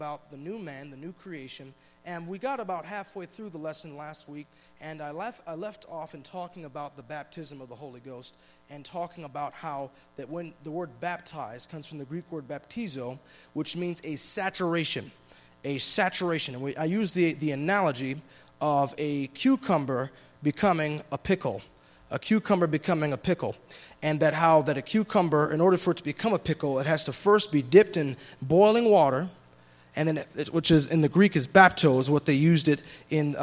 about the new man, the new creation, and we got about halfway through the lesson last week, and I left off in talking about the baptism of the Holy Ghost and talking about how that when the word baptize comes from the Greek word baptizo, which means a saturation. And I use the analogy of a cucumber becoming a pickle. A cucumber becoming a pickle. And that a cucumber, in order for it to become a pickle, it has to first be dipped in boiling water, and then which is in the Greek is baptos, what they used it in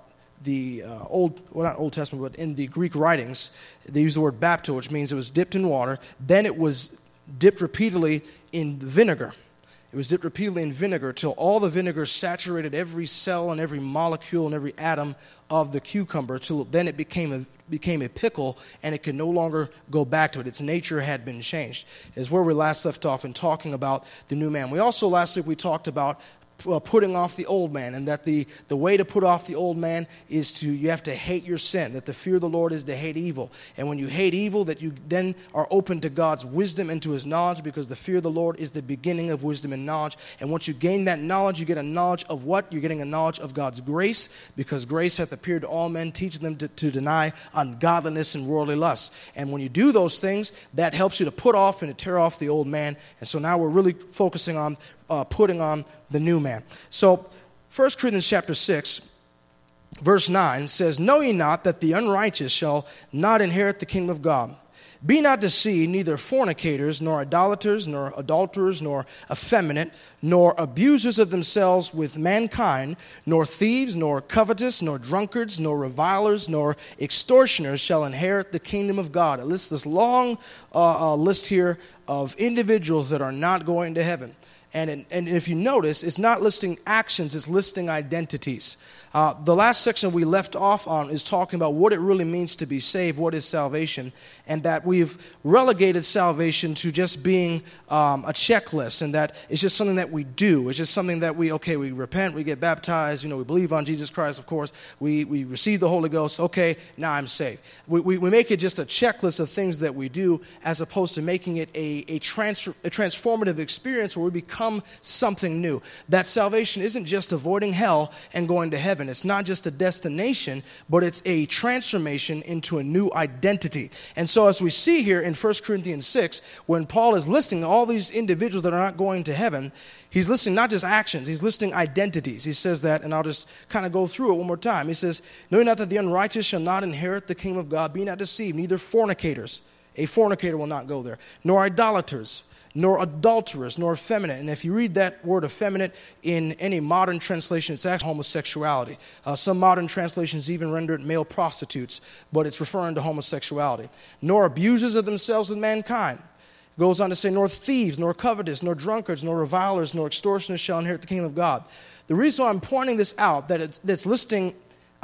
the not Old Testament, but in the Greek writings. They use the word bapto, which means it was dipped in water. Then it was dipped repeatedly in vinegar. It was dipped repeatedly in vinegar till all the vinegar saturated every cell and every molecule and every atom of the cucumber, till then it became a pickle, and it could no longer go back to it. Its nature had been changed. Is where we last left off in talking about the new man. We also, last week, we talked about putting off the old man, and that the way to put off the old man is you have to hate your sin, that the fear of the Lord is to hate evil. And when you hate evil, that you then are open to God's wisdom and to his knowledge, because the fear of the Lord is the beginning of wisdom and knowledge. And once you gain that knowledge, you get a knowledge of what? You're getting a knowledge of God's grace, because grace hath appeared to all men, teaching them to deny ungodliness and worldly lust. And when you do those things, that helps you to put off and to tear off the old man. And so now we're really focusing on putting on the new man. So 1 Corinthians chapter 6, verse 9 says, "Know ye not that the unrighteous shall not inherit the kingdom of God? Be not deceived, neither fornicators, nor idolaters, nor adulterers, nor effeminate, nor abusers of themselves with mankind, nor thieves, nor covetous, nor drunkards, nor revilers, nor extortioners shall inherit the kingdom of God." It lists this long list here of individuals that are not going to heaven. And if you notice, it's not listing actions, it's listing identities. The last section we left off on is talking about what it really means to be saved, what is salvation, and that we've relegated salvation to just being a checklist, and that it's just something that we do. It's just something that we repent, we get baptized, we believe on Jesus Christ, of course, we receive the Holy Ghost, okay, now I'm saved. We make it just a checklist of things that we do, as opposed to making it a transformative experience where we become something new. That salvation isn't just avoiding hell and going to heaven. It's not just a destination, but it's a transformation into a new identity. And so as we see here in 1 Corinthians 6, when Paul is listing all these individuals that are not going to heaven, he's listing not just actions, he's listing identities. He says that, and I'll just kind of go through it one more time. He says, "Know ye not that the unrighteous shall not inherit the kingdom of God? Be not deceived, neither fornicators," a fornicator will not go there, "nor idolaters, nor adulterers, nor effeminate." And if you read that word effeminate in any modern translation, it's actually homosexuality. Some modern translations even render it male prostitutes, but it's referring to homosexuality. "Nor abusers of themselves with mankind." Goes on to say, "Nor thieves, nor covetous, nor drunkards, nor revilers, nor extortioners shall inherit the kingdom of God." The reason why I'm pointing this out, that it's listing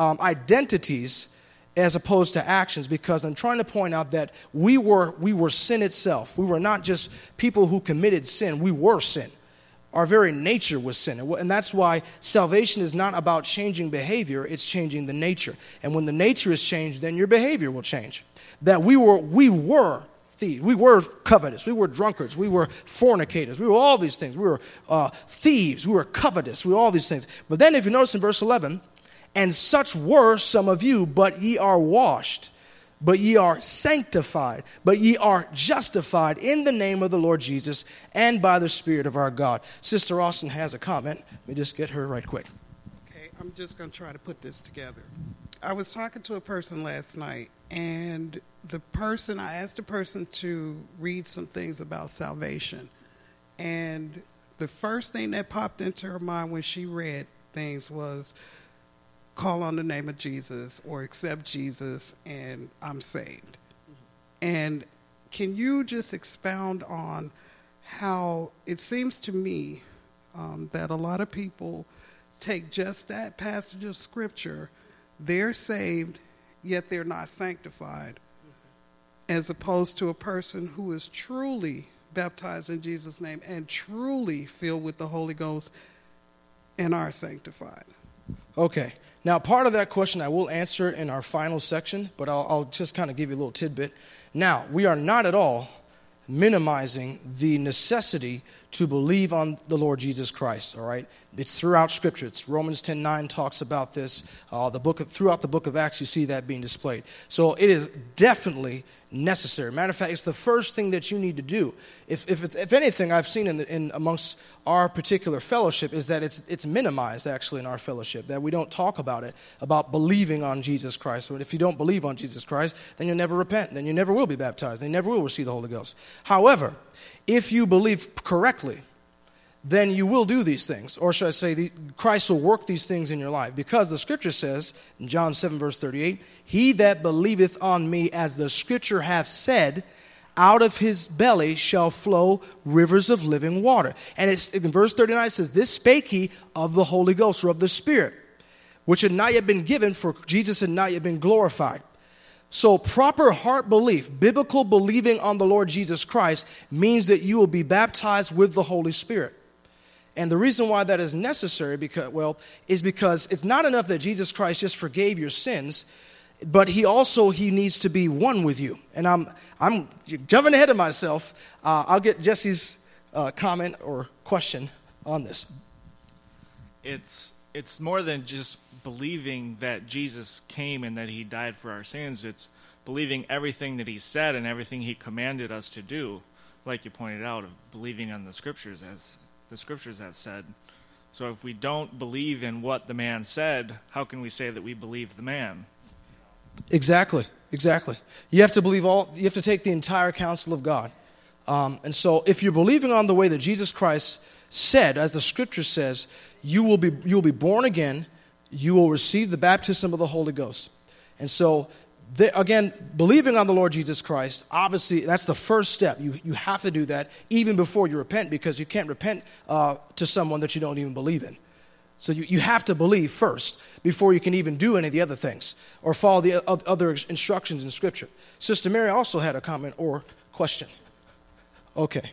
identities as opposed to actions, because I'm trying to point out that we were sin itself. We were not just people who committed sin. We were sin. Our very nature was sin. And that's why salvation is not about changing behavior, it's changing the nature. And when the nature is changed, then your behavior will change. That we were thieves, we were covetous, we were drunkards, we were fornicators, we were all these things. We were thieves, we were covetous, we were all these things. But then if you notice in verse 11, "And such were some of you, but ye are washed, but ye are sanctified, but ye are justified in the name of the Lord Jesus and by the Spirit of our God." Sister Austin has a comment. Let me just get her right quick. Okay, I'm just going to try to put this together. I was talking to a person last night, and I asked the person to read some things about salvation. And the first thing that popped into her mind when she read things was, call on the name of Jesus or accept Jesus and I'm saved. And can you just expound on how it seems to me that a lot of people take just that passage of scripture, they're saved, yet they're not sanctified, as opposed to a person who is truly baptized in Jesus' name and truly filled with the Holy Ghost and are sanctified? Okay. Now, part of that question I will answer in our final section, but I'll just kind of give you a little tidbit. Now, we are not at all minimizing the necessity to believe on the Lord Jesus Christ, all right? It's throughout Scripture. It's Romans 10:9 talks about this. Throughout the book of Acts, you see that being displayed. So it is definitely necessary. Matter of fact, it's the first thing that you need to do. If anything, I've seen in amongst our particular fellowship is that it's minimized actually in our fellowship, that we don't talk about it, about believing on Jesus Christ. But if you don't believe on Jesus Christ, then you'll never repent, then you never will be baptized, then you never will receive the Holy Ghost. However, if you believe correctly, then you will do these things. Or should I say, Christ will work these things in your life. Because the Scripture says, in John 7, verse 38, he that believeth on me, as the Scripture hath said, out of his belly shall flow rivers of living water. And in verse 39 it says, this spake he of the Holy Ghost, or of the Spirit, which had not yet been given, for Jesus had not yet been glorified. So proper heart belief, biblical believing on the Lord Jesus Christ, means that you will be baptized with the Holy Spirit. And the reason why that is necessary, is because it's not enough that Jesus Christ just forgave your sins, but he needs to be one with you. And I'm jumping ahead of myself. I'll get Jesse's comment or question on this. It's more than just believing that Jesus came and that he died for our sins. It's believing everything that he said and everything he commanded us to do, like you pointed out, of believing on the Scriptures as the Scriptures have said. So if we don't believe in what the man said, how can we say that we believe the man? Exactly. You have to you have to take the entire counsel of God. And so if you're believing on the way that Jesus Christ said, as the Scripture says, you will be born again, you will receive the baptism of the Holy Ghost. And so, again, believing on the Lord Jesus Christ, obviously that's the first step. You have to do that even before you repent, because you can't repent to someone that you don't even believe in. So you have to believe first before you can even do any of the other things or follow the other instructions in Scripture. Sister Mary also had a comment or question. Okay.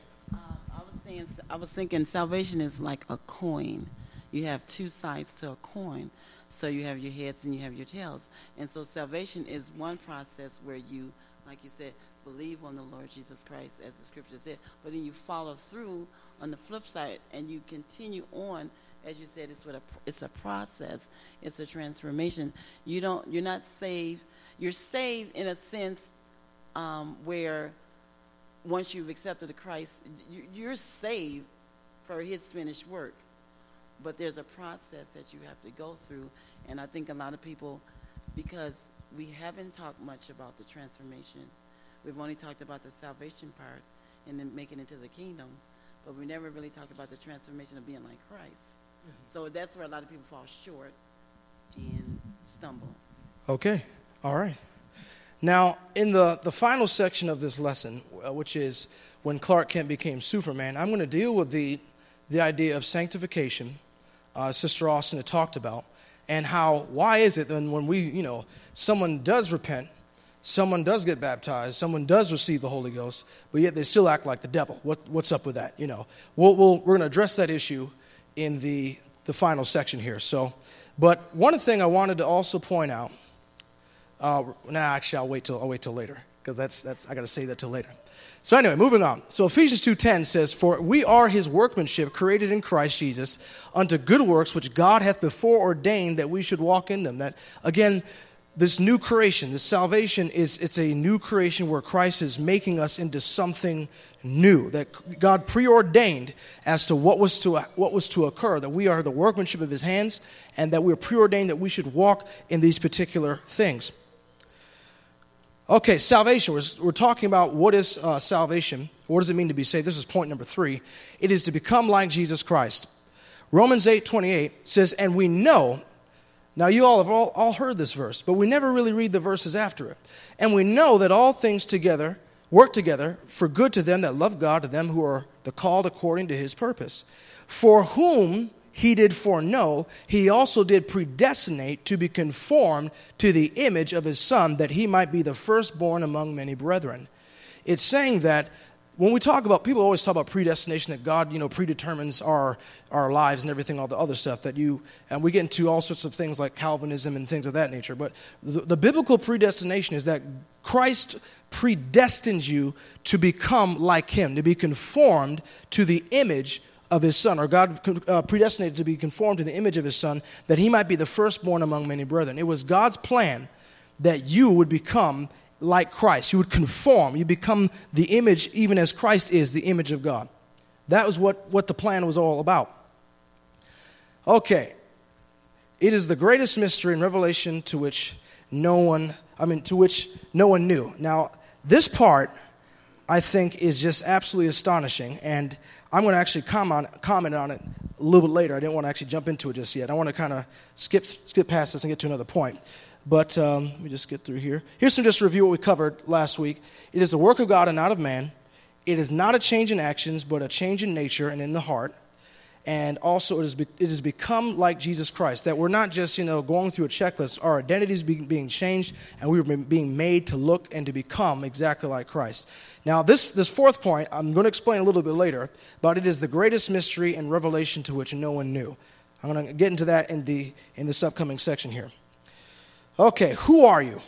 I was thinking salvation is like a coin. You have two sides to a coin. So you have your heads and you have your tails. And so salvation is one process where you, like you said, believe on the Lord Jesus Christ, as the Scripture said. But then you follow through on the flip side and you continue on. As you said, it's a process. It's a transformation. You're not saved. You're saved in a sense where once you've accepted Christ, you're saved for his finished work. But there's a process that you have to go through. And I think a lot of people, because we haven't talked much about the transformation, we've only talked about the salvation part and then making it to the kingdom, but we never really talked about the transformation of being like Christ. Mm-hmm. So that's where a lot of people fall short and stumble. Okay. All right. Now, in the final section of this lesson, which is when Clark Kent became Superman, I'm going to deal with the idea of sanctification, Sister Austin had talked about, and why is it then when someone does repent, someone does get baptized, someone does receive the Holy Ghost, but yet they still act like the devil. What's up with that? We're going to address that issue in the final section here. So, but one thing I wanted to also point out, actually I'll wait till later, because that's I got to say that till later. So anyway, moving on. So Ephesians 2:10 says, "For we are his workmanship, created in Christ Jesus, unto good works, which God hath before ordained that we should walk in them." That, again, this new creation, this salvation, it's a new creation where Christ is making us into something new, that God preordained as to what was to occur, that we are the workmanship of his hands, and that we're preordained that we should walk in these particular things. Okay, salvation. We're talking about what is salvation. What does it mean to be saved? This is point number 3. It is to become like Jesus Christ. Romans 8:28 says, "And we know," now you all have all heard this verse, but we never really read the verses after it. "And we know that all things together work together for good to them that love God, to them who are the called according to his purpose. For whom he did foreknow, he also did predestinate to be conformed to the image of his Son, that he might be the firstborn among many brethren." It's saying that when we talk about, people always talk about predestination, that God, predetermines our lives and everything, all the other stuff and we get into all sorts of things like Calvinism and things of that nature. But the biblical predestination is that Christ predestines you to become like him, to be conformed to the image of his son, or God predestinated to be conformed to the image of his son, that he might be the firstborn among many brethren. It was God's plan that you would become like Christ. You would conform. You become the image, even as Christ is the image of God. That was what the plan was all about. Okay. It is the greatest mystery in Revelation to which no one knew. Now, this part, I think, is just absolutely astonishing, and I'm going to actually comment on it a little bit later. I didn't want to actually jump into it just yet. I want to kind of skip past this and get to another point. But let me just get through here. Here's some just review what we covered last week. It is the work of God and not of man. It is not a change in actions, but a change in nature and in the heart. And also it has become like Jesus Christ, that we're not just, going through a checklist. Our identity is being changed, and we're being made to look and to become exactly like Christ. Now, this fourth point, I'm going to explain a little bit later, but it is the greatest mystery in Revelation to which no one knew. I'm going to get into that in this upcoming section here. Okay, who are you?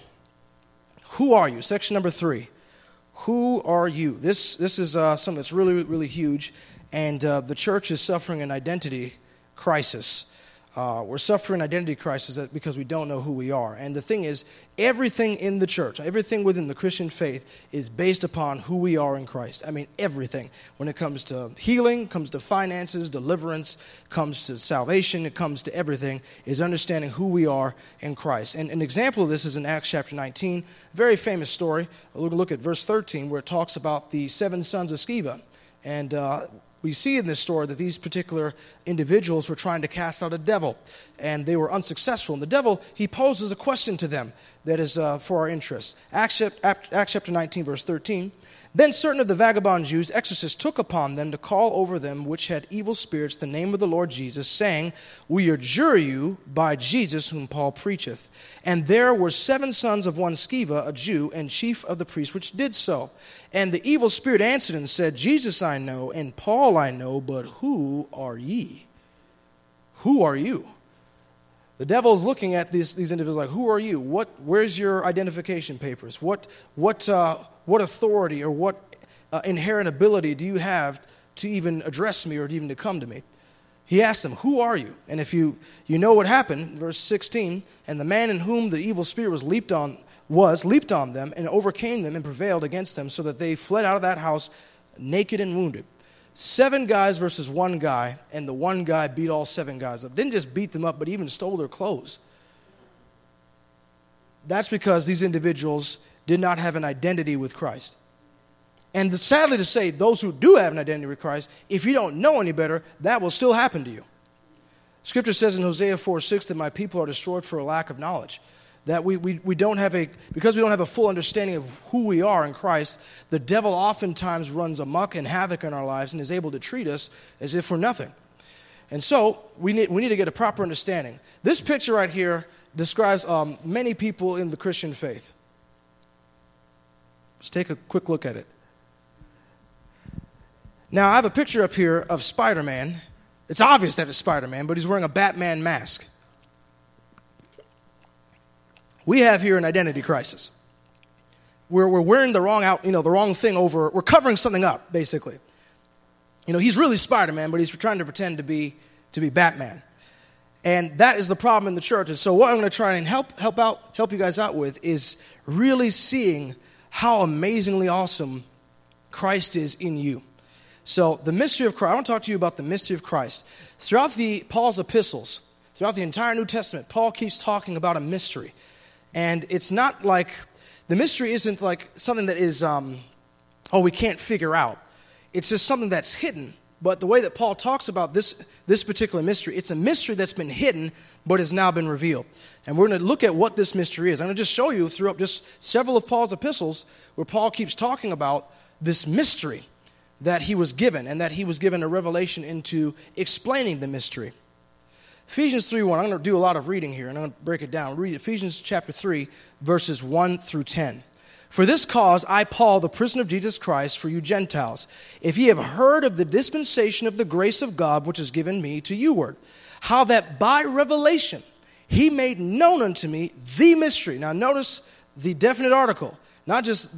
Who are you? Section number 3. Who are you? This is something that's really, really huge, and the church is suffering an identity crisis. We're suffering an identity crisis because we don't know who we are. And the thing is, everything in the church, everything within the Christian faith is based upon who we are in Christ. I mean, everything. When it comes to healing, comes to finances, deliverance, comes to salvation, it comes to everything, is understanding who we are in Christ. And an example of this is in Acts chapter 19, very famous story. We'll look at verse 13, where it talks about the 7 sons of Sceva. And we see in this story that these particular individuals were trying to cast out a devil, and they were unsuccessful. And the devil, he poses a question to them that is for our interest. Acts chapter 19, verse 13. Then certain of the vagabond Jews, exorcists, took upon them to call over them which had evil spirits the name of the Lord Jesus, saying, We adjure you by Jesus whom Paul preacheth. And there were 7 sons of one Sceva, a Jew, and chief of the priests, which did so. And the evil spirit answered and said, Jesus I know, and Paul I know, but who are ye? Who are you? The devil is looking at these individuals like, who are you? Where's your identification papers? What authority or what inherent ability do you have to even address me or even to come to me? He asked them, who are you? And if you know what happened, verse 16, and the man in whom the evil spirit was leaped on them and overcame them and prevailed against them, so that they fled out of that house naked and wounded. 7 guys versus 1 guy, and the 1 guy beat all 7 guys up. Didn't just beat them up, but even stole their clothes. That's because these individuals did not have an identity with Christ. And sadly to say, those who do have an identity with Christ, if you don't know any better, that will still happen to you. Scripture says in Hosea 4:6 that my people are destroyed for a lack of knowledge. That because we don't have a full understanding of who we are in Christ, the devil oftentimes runs amok and havoc in our lives and is able to treat us as if we're nothing. And so we need to get a proper understanding. This picture right here describes many people in the Christian faith. Let's take a quick look at it. Now, I have a picture up here of Spider-Man. It's obvious that it's Spider-Man, but he's wearing a Batman mask. We have here an identity crisis. We're wearing the wrong thing over. We're covering something up, basically. He's really Spider-Man, but he's trying to pretend to be Batman. And that is the problem in the church. And so what I'm going to try and help you guys out with is really seeing how amazingly awesome Christ is in you. So the mystery of Christ, I want to talk to you about the mystery of Christ. Throughout Paul's epistles, throughout the entire New Testament, Paul keeps talking about a mystery. And it's not like, the mystery isn't like something that is, we can't figure out. It's just something that's hidden. But the way that Paul talks about this particular mystery, it's a mystery that's been hidden, but has now been revealed. And we're going to look at what this mystery is. I'm going to just show you throughout just several of Paul's epistles where Paul keeps talking about this mystery that he was given, and that he was given a revelation into explaining the mystery. Ephesians 3:1, I'm going to do a lot of reading here, and I'm going to break it down. Read Ephesians chapter 3, verses 1 through 10. For this cause I, Paul, the prisoner of Jesus Christ, for you Gentiles, if ye have heard of the dispensation of the grace of God which is given me to youward, how that by revelation he made known unto me the mystery. Now notice the definite article, not just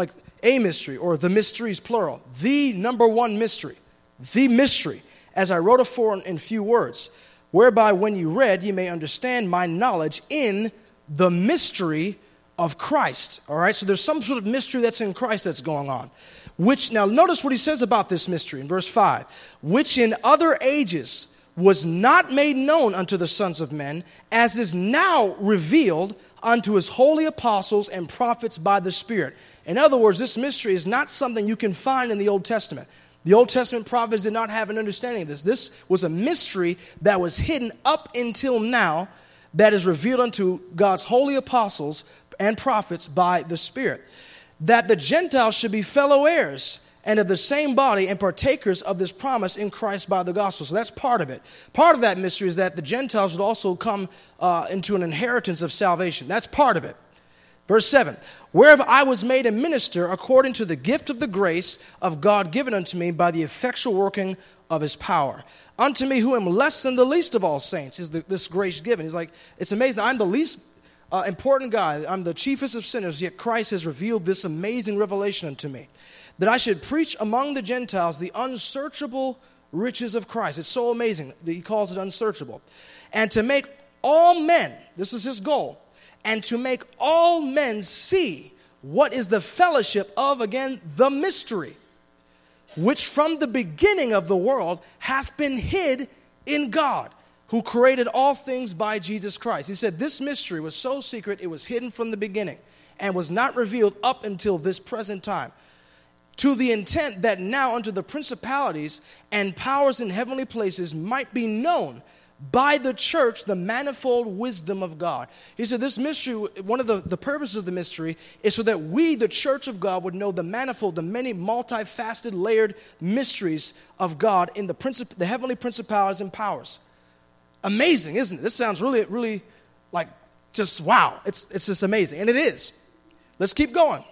a mystery or the mysteries plural. The number one mystery, the mystery, as I wrote afore in few words, whereby when you read, you may understand my knowledge in the mystery of Christ. All right, so there's some sort of mystery that's in Christ that's going on. Which, now notice what he says about this mystery in verse 5. Which in other ages was not made known unto the sons of men, as is now revealed unto his holy apostles and prophets by the Spirit. In other words, this mystery is not something you can find in the Old Testament. The Old Testament prophets did not have an understanding of this. This was a mystery that was hidden up until now, that is revealed unto God's holy apostles and prophets by the Spirit. That the Gentiles should be fellow heirs and of the same body and partakers of this promise in Christ by the gospel. So that's part of it. Part of that mystery is that the Gentiles would also come into an inheritance of salvation. That's part of it. Verse 7, whereof I was made a minister according to the gift of the grace of God given unto me by the effectual working of his power. Unto me who am less than the least of all saints is this grace given. He's like, it's amazing. I'm the least important guy. I'm the chiefest of sinners, yet Christ has revealed this amazing revelation unto me, that I should preach among the Gentiles the unsearchable riches of Christ. It's so amazing that he calls it unsearchable. And to make all men, this is his goal, and to make all men see what is the fellowship of, again, the mystery, which from the beginning of the world hath been hid in God, who created all things by Jesus Christ. He said this mystery was so secret, it was hidden from the beginning and was not revealed up until this present time, to the intent that now unto the principalities and powers in heavenly places might be known by the church the manifold wisdom of God. He said this mystery, one of the purposes of the mystery is so that we, the church of God, would know the manifold, the many multifaceted, layered mysteries of God in the heavenly principalities and powers. Amazing, isn't it? This sounds really, really like just wow. It's just amazing, and it is. Let's keep going.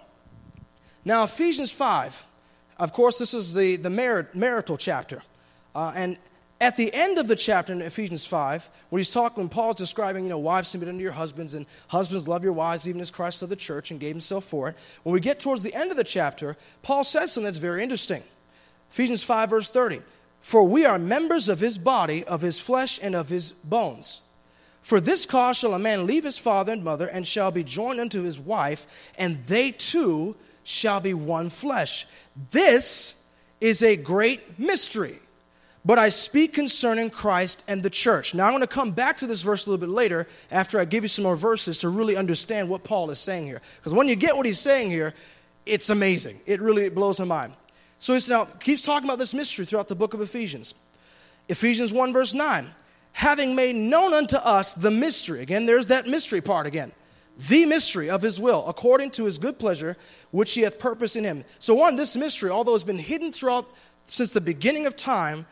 Now, Ephesians 5, of course, this is the marital chapter. And at the end of the chapter in Ephesians 5, when Paul's describing, wives submit unto your husbands, and husbands love your wives, even as Christ loved the church and gave himself for it. When we get towards the end of the chapter, Paul says something that's very interesting. Ephesians 5, verse 30. For we are members of his body, of his flesh, and of his bones. For this cause shall a man leave his father and mother, and shall be joined unto his wife, and they two shall be one flesh. This is a great mystery, but I speak concerning Christ and the church. Now I'm going to come back to this verse a little bit later after I give you some more verses to really understand what Paul is saying here. Because when you get what he's saying here, it's amazing. It really blows my mind. So he now keeps talking about this mystery throughout the book of Ephesians. Ephesians 1 verse 9, having made known unto us the mystery. Again, there's that mystery part again. The mystery of his will, according to his good pleasure, which he hath purposed in him. So one, this mystery, although it's been hidden throughout since the beginning of time,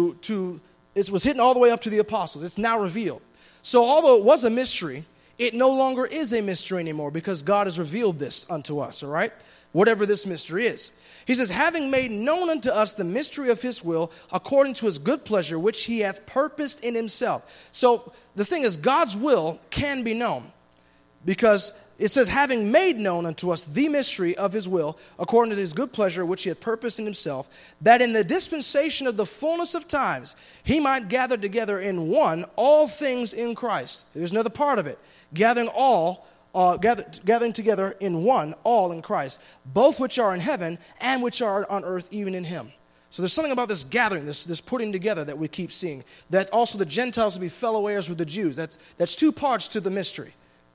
it was hidden all the way up to the apostles. It's now revealed. So although it was a mystery, it no longer is a mystery anymore because God has revealed this unto us, all right? Whatever this mystery is. He says, having made known unto us the mystery of his will, according to his good pleasure, which he hath purposed in himself. So the thing is, God's will can be known because it says, having made known unto us the mystery of his will, according to his good pleasure, which he hath purposed in himself, that in the dispensation of the fullness of times, he might gather together in one all things in Christ. There's another part of it. Gathering together in one, all in Christ, both which are in heaven and which are on earth, even in him. So there's something about this gathering, this putting together that we keep seeing, that also the Gentiles will be fellow heirs with the Jews. That's two parts to the mystery.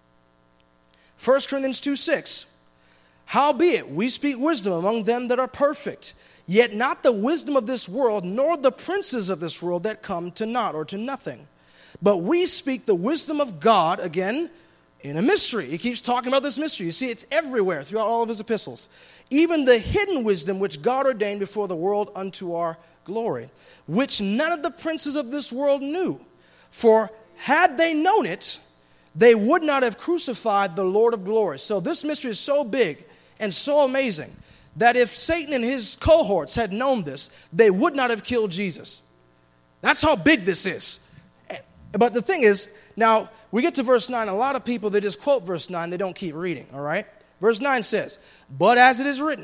1 Corinthians 2:6, howbeit we speak wisdom among them that are perfect, yet not the wisdom of this world, nor the princes of this world that come to naught or to nothing. But we speak the wisdom of God, again, in a mystery. He keeps talking about this mystery. You see, it's everywhere throughout all of his epistles. Even the hidden wisdom which God ordained before the world unto our glory, which none of the princes of this world knew. For had they known it, they would not have crucified the Lord of glory. So this mystery is so big and so amazing that if Satan and his cohorts had known this, they would not have killed Jesus. That's how big this is. But the thing is, now we get to verse 9. A lot of people, they just quote verse 9. They don't keep reading, all right? Verse 9 says, "But as it is written,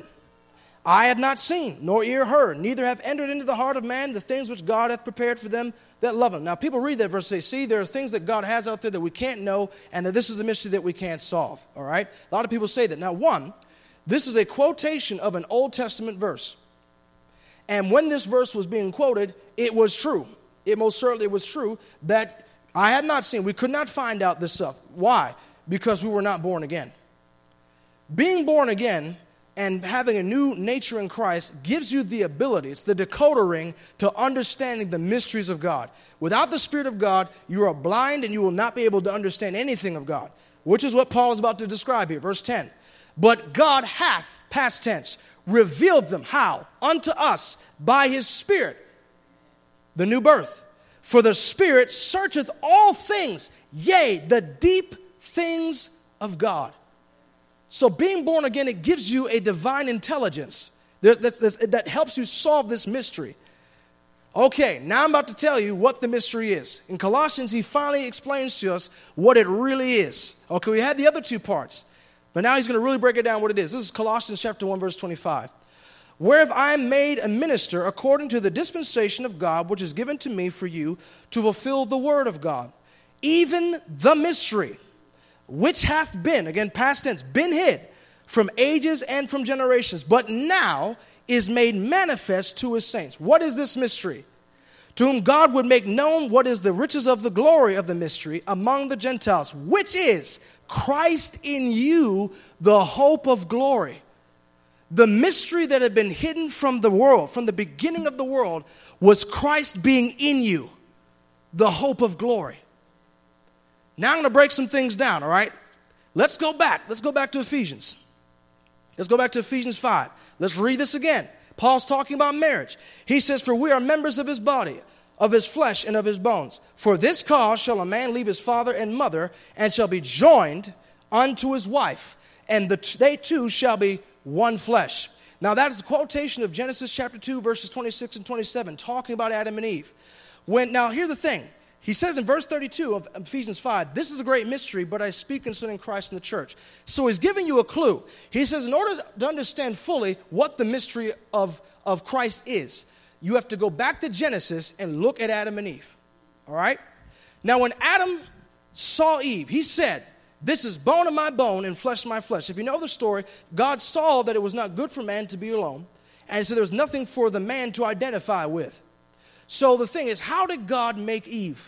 I have not seen, nor ear heard, neither have entered into the heart of man the things which God hath prepared for them that love him." Now, people read that verse and say, see, there are things that God has out there that we can't know, and that this is a mystery that we can't solve, all right? A lot of people say that. Now, one, this is a quotation of an Old Testament verse. And when this verse was being quoted, it was true. It most certainly was true that I had not seen. We could not find out this stuff. Why? Because we were not born again. Being born again and having a new nature in Christ gives you the ability, it's the decoder ring to understanding the mysteries of God. Without the Spirit of God, you are blind and you will not be able to understand anything of God, which is what Paul is about to describe here. Verse 10, "But God hath," past tense, "revealed them." How? "Unto us by his Spirit," the new birth. "For the Spirit searcheth all things, yea, the deep things of God." So being born again, it gives you a divine intelligence that helps you solve this mystery. Okay, now I'm about to tell you what the mystery is. In Colossians, he finally explains to us what it really is. Okay, we had the other two parts, but now he's going to really break it down what it is. This is Colossians chapter 1, verse 25. "Whereof I am made a minister according to the dispensation of God, which is given to me for you to fulfill the word of God, even the mystery, which hath been," again, past tense, "been hid from ages and from generations, but now is made manifest to his saints." What is this mystery? "To whom God would make known what is the riches of the glory of the mystery among the Gentiles, which is Christ in you, the hope of glory." The mystery that had been hidden from the world, from the beginning of the world, was Christ being in you, the hope of glory. Now I'm going to break some things down, all right? Let's go back. Let's go back to Ephesians. Let's go back to Ephesians 5. Let's read this again. Paul's talking about marriage. He says, "For we are members of his body, of his flesh, and of his bones. For this cause shall a man leave his father and mother, and shall be joined unto his wife, and they two shall be one flesh." Now that is a quotation of Genesis chapter 2, verses 26 and 27, talking about Adam and Eve. Now here's the thing. He says in verse 32 of Ephesians 5, "This is a great mystery, but I speak concerning Christ and the church." So he's giving you a clue. He says in order to understand fully what the mystery of Christ is, you have to go back to Genesis and look at Adam and Eve. All right? Now when Adam saw Eve, he said, "This is bone of my bone and flesh of my flesh." If you know the story, God saw that it was not good for man to be alone, and so there's nothing for the man to identify with. So the thing is, how did God make Eve?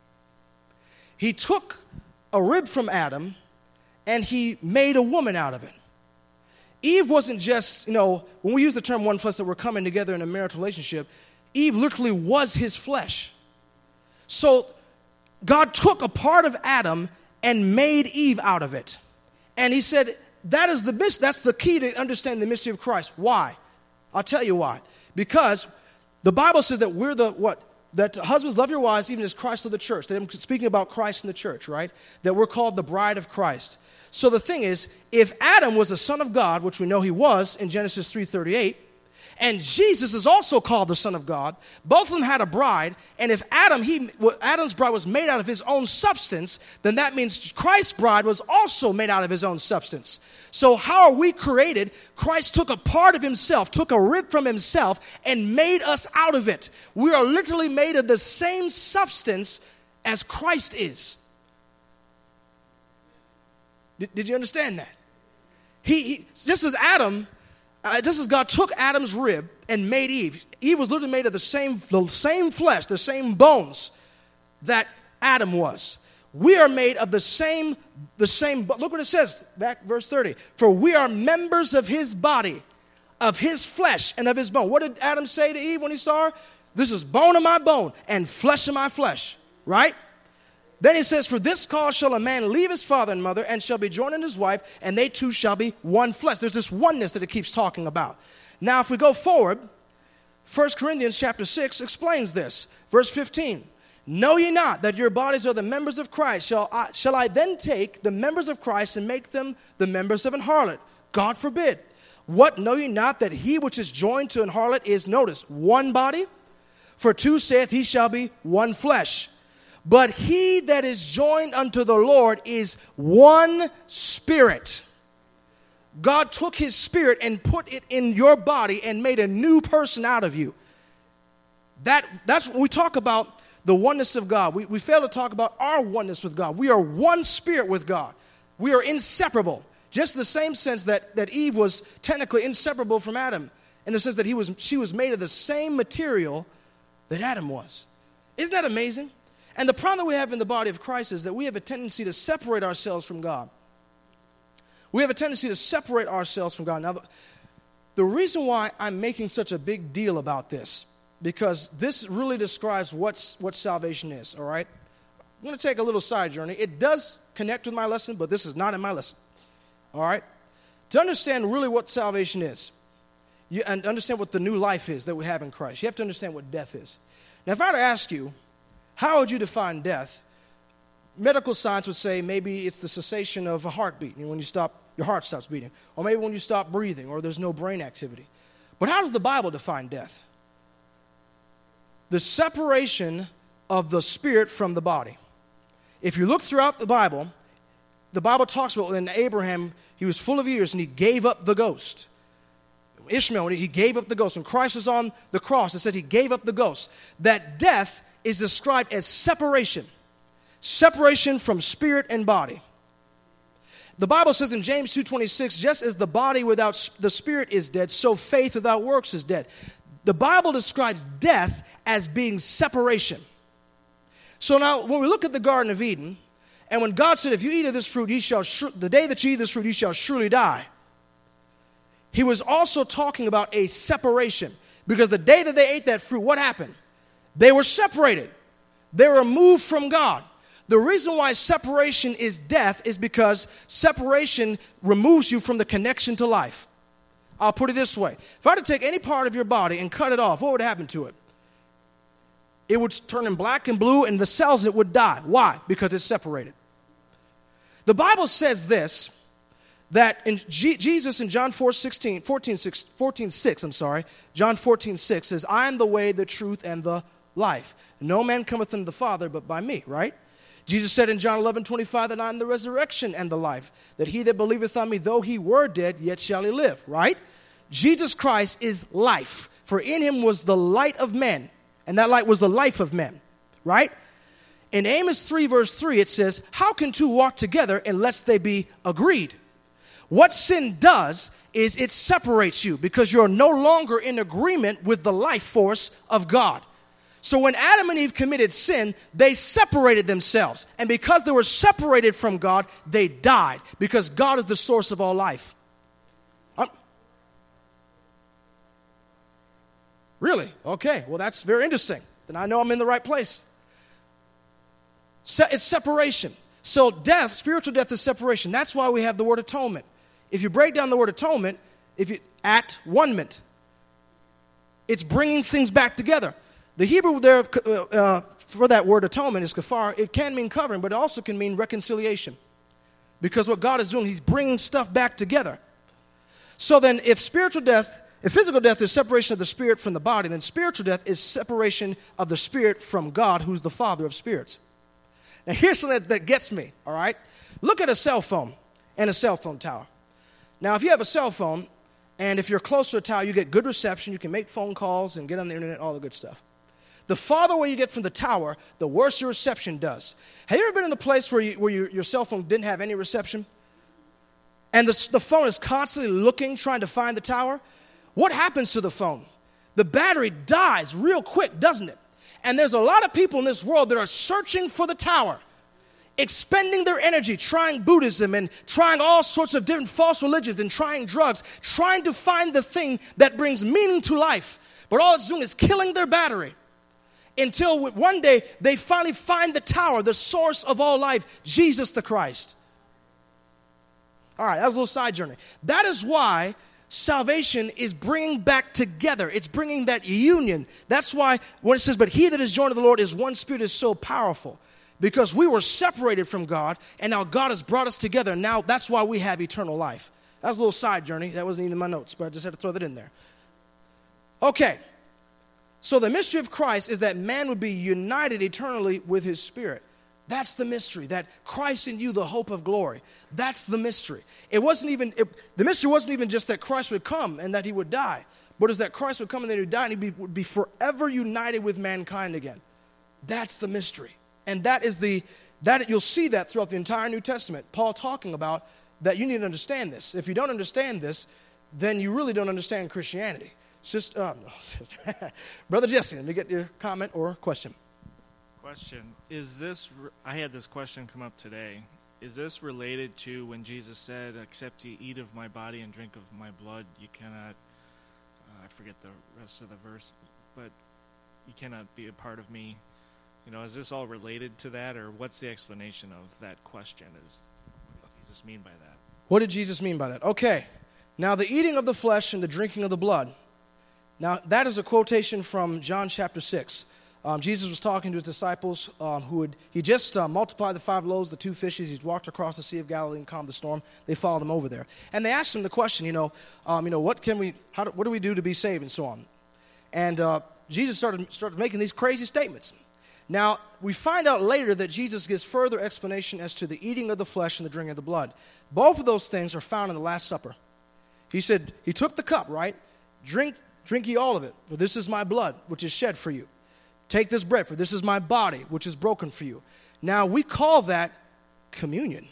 He took a rib from Adam, and he made a woman out of it. Eve wasn't just, when we use the term one flesh, that we're coming together in a marital relationship, Eve literally was his flesh. So God took a part of Adam and made Eve out of it. And he said, that's the key to understand the mystery of Christ. Why? I'll tell you why. Because the Bible says that we're that husbands love your wives even as Christ loved the church. That I'm speaking about Christ and the church, right? That we're called the bride of Christ. So the thing is, if Adam was the son of God, which we know he was in Genesis 3:38, and Jesus is also called the Son of God, both of them had a bride, and if Adam's bride was made out of his own substance, then that means Christ's bride was also made out of his own substance. So how are we created? Christ took a part of himself, took a rib from himself, and made us out of it. We are literally made of the same substance as Christ is. Did you understand that? Just as God took Adam's rib and made Eve. Eve was literally made of the same flesh, the same bones that Adam was. We are made of the same, but look what it says, back verse 30. "For we are members of his body, of his flesh, and of his bone." What did Adam say to Eve when he saw her? "This is bone of my bone and flesh of my flesh." Right? Then he says, "For this cause shall a man leave his father and mother, and shall be joined unto his wife, and they two shall be one flesh." There's this oneness that it keeps talking about. Now, if we go forward, 1 Corinthians chapter 6 explains this. Verse 15, "Know ye not that your bodies are the members of Christ? Shall I then take the members of Christ and make them the members of an harlot? God forbid. What, know ye not that he which is joined to an harlot is, notice, one body? For two saith he shall be one flesh. But he that is joined unto the Lord is one spirit. God took his spirit and put it in your body and made a new person out of you. That's when we talk about the oneness of God. We fail to talk about our oneness with God. We are one spirit with God. We are inseparable. Just in the same sense that Eve was technically inseparable from Adam, in the sense that she was made of the same material that Adam was. Isn't that amazing? And the problem that we have in the body of Christ is that we have a tendency to separate ourselves from God. We have a tendency to separate ourselves from God. Now, the reason why I'm making such a big deal about this, because this really describes what salvation is, all right? I'm going to take a little side journey. It does connect with my lesson, but this is not in my lesson, all right? To understand really what salvation is, and understand what the new life is that we have in Christ, you have to understand what death is. Now, if I were to ask you, how would you define death? Medical science would say maybe it's the cessation of a heartbeat, when your heart stops beating, or maybe when you stop breathing, or there's no brain activity. But how does the Bible define death? The separation of the spirit from the body. If you look throughout the Bible talks about when Abraham, he was full of years and he gave up the ghost. Ishmael, he gave up the ghost. When Christ was on the cross, it said he gave up the ghost. That death is described as separation. Separation from spirit and body. The Bible says in James 2:26, just as the body without the spirit is dead, so faith without works is dead. The Bible describes death as being separation. So now, when we look at the Garden of Eden, and when God said, if you eat of this fruit, the day that you eat this fruit, you shall surely die. He was also talking about a separation. Because the day that they ate that fruit, what happened? They were separated. They were removed from God. The reason why separation is death is because separation removes you from the connection to life. I'll put it this way. If I were to take any part of your body and cut it off, what would happen to it? It would turn in black and blue, and the cells in it would die. Why? Because it's separated. The Bible says this, that in Jesus in John 14:6, John 14:6 says, I am the way, the truth, and the life. No man cometh unto the Father but by me, right? Jesus said in John 11:25 that I am the resurrection and the life, that he that believeth on me, though he were dead, yet shall he live, right? Jesus Christ is life, for in him was the light of men, and that light was the life of men, right? In Amos 3 verse 3 it says, how can two walk together unless they be agreed? What sin does is it separates you because you're no longer in agreement with the life force of God. So when Adam and Eve committed sin, they separated themselves. And because they were separated from God, they died. Because God is the source of all life. Really? Okay. Well, that's very interesting. Then I know I'm in the right place. It's separation. So death, spiritual death is separation. That's why we have the word atonement. If you break down the word atonement, at one-ment, it's bringing things back together. The Hebrew there for that word atonement is kafar. It can mean covering, but it also can mean reconciliation. Because what God is doing, he's bringing stuff back together. So then if physical death is separation of the spirit from the body, then spiritual death is separation of the spirit from God, who's the Father of spirits. Now here's something that gets me, all right? Look at a cell phone and a cell phone tower. Now if you have a cell phone, and if you're close to a tower, you get good reception, you can make phone calls and get on the internet, all the good stuff. The farther away you get from the tower, the worse your reception does. Have you ever been in a place where your cell phone didn't have any reception? And the phone is constantly looking, trying to find the tower? What happens to the phone? The battery dies real quick, doesn't it? And there's a lot of people in this world that are searching for the tower, expending their energy, trying Buddhism and trying all sorts of different false religions and trying drugs, trying to find the thing that brings meaning to life. But all it's doing is killing their battery. Until one day they finally find the tower, the source of all life, Jesus the Christ. All right, that was a little side journey. That is why salvation is bringing back together. It's bringing that union. That's why when it says, but he that is joined to the Lord is one spirit, is so powerful. Because we were separated from God, and now God has brought us together. And now that's why we have eternal life. That was a little side journey. That wasn't even in my notes, but I just had to throw that in there. Okay. So the mystery of Christ is that man would be united eternally with his spirit. That's the mystery, that Christ in you, the hope of glory. That's the mystery. The mystery wasn't even just that Christ would come and that he would die, but it's that Christ would come and that he would die and he would be forever united with mankind again. That's the mystery. And you'll see that throughout the entire New Testament, Paul talking about that you need to understand this. If you don't understand this, then you really don't understand Christianity. Brother Jesse, let me get your comment or question. Is this, I had this question come up today. Is this related to when Jesus said, except you eat of my body and drink of my blood, you cannot, I forget the rest of the verse, but you cannot be a part of me. Is this all related to that, or what's the explanation of that question? What did Jesus mean by that? What did Jesus mean by that? Okay. Now, the eating of the flesh and the drinking of the blood. Now, that is a quotation from John chapter 6. Jesus was talking to his disciples he just multiplied the 5 loaves, the 2 fishes. He's walked across the Sea of Galilee and calmed the storm. They followed him over there. And they asked him the question, what do we do to be saved and so on? And Jesus started making these crazy statements. Now, we find out later that Jesus gives further explanation as to the eating of the flesh and the drinking of the blood. Both of those things are found in the Last Supper. He said, he took the cup, right? Drink ye all of it, for this is my blood, which is shed for you. Take this bread, for this is my body, which is broken for you. Now, we call that communion,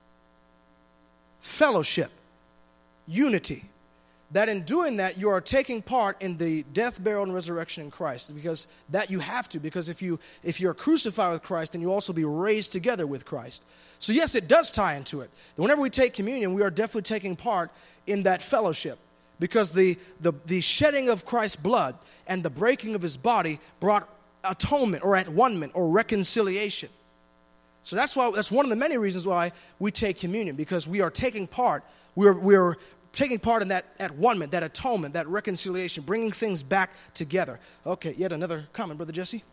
fellowship, unity. That in doing that, you are taking part in the death, burial, and resurrection in Christ. Because that you have to. Because if you're crucified with Christ, then you also be raised together with Christ. So yes, it does tie into it. Whenever we take communion, we are definitely taking part in that fellowship. Because the shedding of Christ's blood and the breaking of his body brought atonement or at-one-ment or reconciliation. So that's one of the many reasons why we take communion, because we are taking part. We're taking part in that at-one-ment, that atonement, that reconciliation, bringing things back together. Okay, yet another comment, Brother Jesse.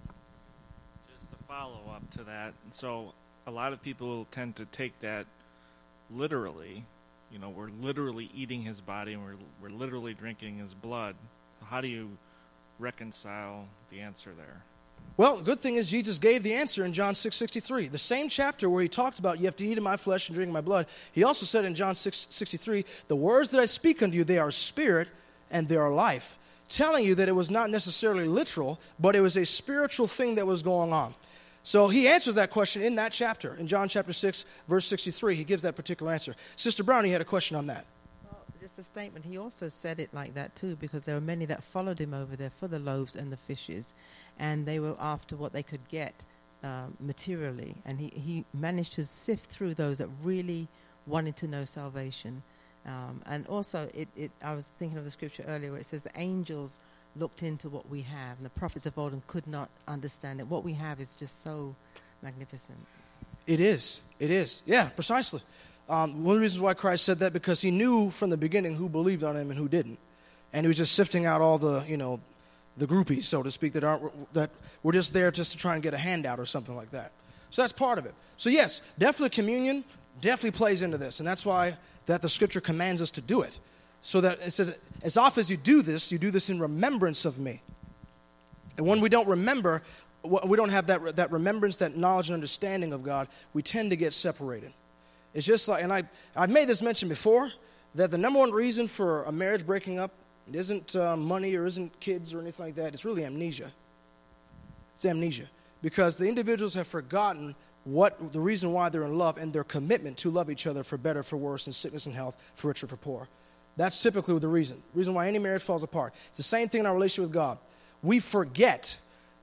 Just a follow-up to that. So a lot of people tend to take that literally. We're literally eating his body and we're literally drinking his blood. How do you reconcile the answer there? Well, the good thing is Jesus gave the answer in John 6:63. The same chapter where he talked about you have to eat of my flesh and drink of my blood. He also said in John 6:63, the words that I speak unto you, they are spirit and they are life. Telling you that it was not necessarily literal, but it was a spiritual thing that was going on. So he answers that question in that chapter. In John chapter 6, verse 63, he gives that particular answer. Sister Brown, you had a question on that. Just a statement. He also said it like that too, because there were many that followed him over there for the loaves and the fishes, and they were after what they could get materially, and he managed to sift through those that really wanted to know salvation. And also, I was thinking of the scripture earlier where it says the angels looked into what we have, and the prophets of old could not understand it. What we have is just so magnificent. It is. Yeah, precisely. One of the reasons why Christ said that, because he knew from the beginning who believed on him and who didn't. And he was just sifting out all the groupies, so to speak, that were just there just to try and get a handout or something like that. So that's part of it. So yes, definitely communion definitely plays into this. And that's why that the scripture commands us to do it. So that it says, as often as you do this in remembrance of me. And when we don't remember, we don't have that remembrance, that knowledge and understanding of God, we tend to get separated. It's just like, and I've made this mention before, that the number one reason for a marriage breaking up, it isn't money or isn't kids or anything like that. It's really amnesia. It's amnesia. Because the individuals have forgotten the reason why they're in love and their commitment to love each other for better, for worse, in sickness and health, for richer, for poor. That's typically the reason why any marriage falls apart. It's the same thing in our relationship with God. We forget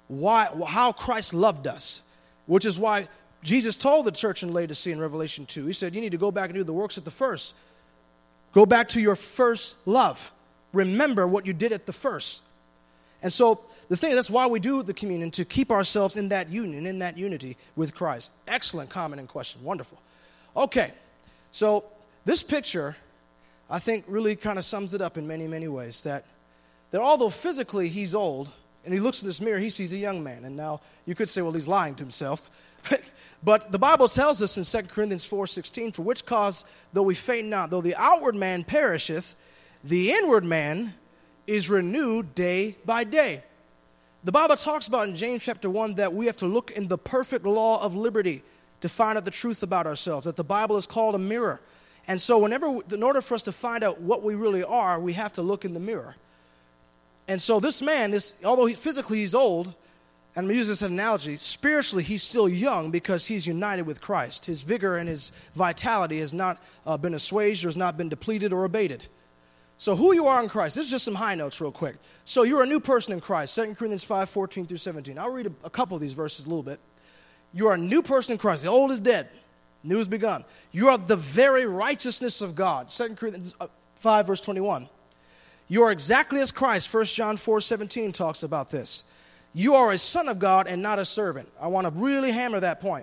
how Christ loved us, which is why Jesus told the church in Laodicea in Revelation 2, he said, you need to go back and do the works at the first. Go back to your first love. Remember what you did at the first. And so the thing, that's why we do the communion, to keep ourselves in that union, in that unity with Christ. Excellent comment and question. Wonderful. Okay, so this picture, I think, really kind of sums it up in many, many ways. That although physically he's old, and he looks in this mirror, he sees a young man. And now you could say, well, he's lying to himself. But the Bible tells us in 2 Corinthians 4:16, for which cause, though we faint not, though the outward man perisheth, the inward man is renewed day by day. The Bible talks about in James chapter 1 that we have to look in the perfect law of liberty to find out the truth about ourselves, that the Bible is called a mirror. And so in order for us to find out what we really are, we have to look in the mirror. And so this man, although physically he's old, and I'm going to use this as an analogy, spiritually he's still young because he's united with Christ. His vigor and his vitality has not been assuaged or has not been depleted or abated. So who you are in Christ, this is just some high notes real quick. So you're a new person in Christ, 2 Corinthians 5:14 through 17. I'll read a couple of these verses a little bit. You are a new person in Christ. The old is dead. New has begun. You are the very righteousness of God, 2 Corinthians 5 verse 21. You are exactly as Christ, 1 John 4:17 talks about this. You are a son of God and not a servant. I want to really hammer that point.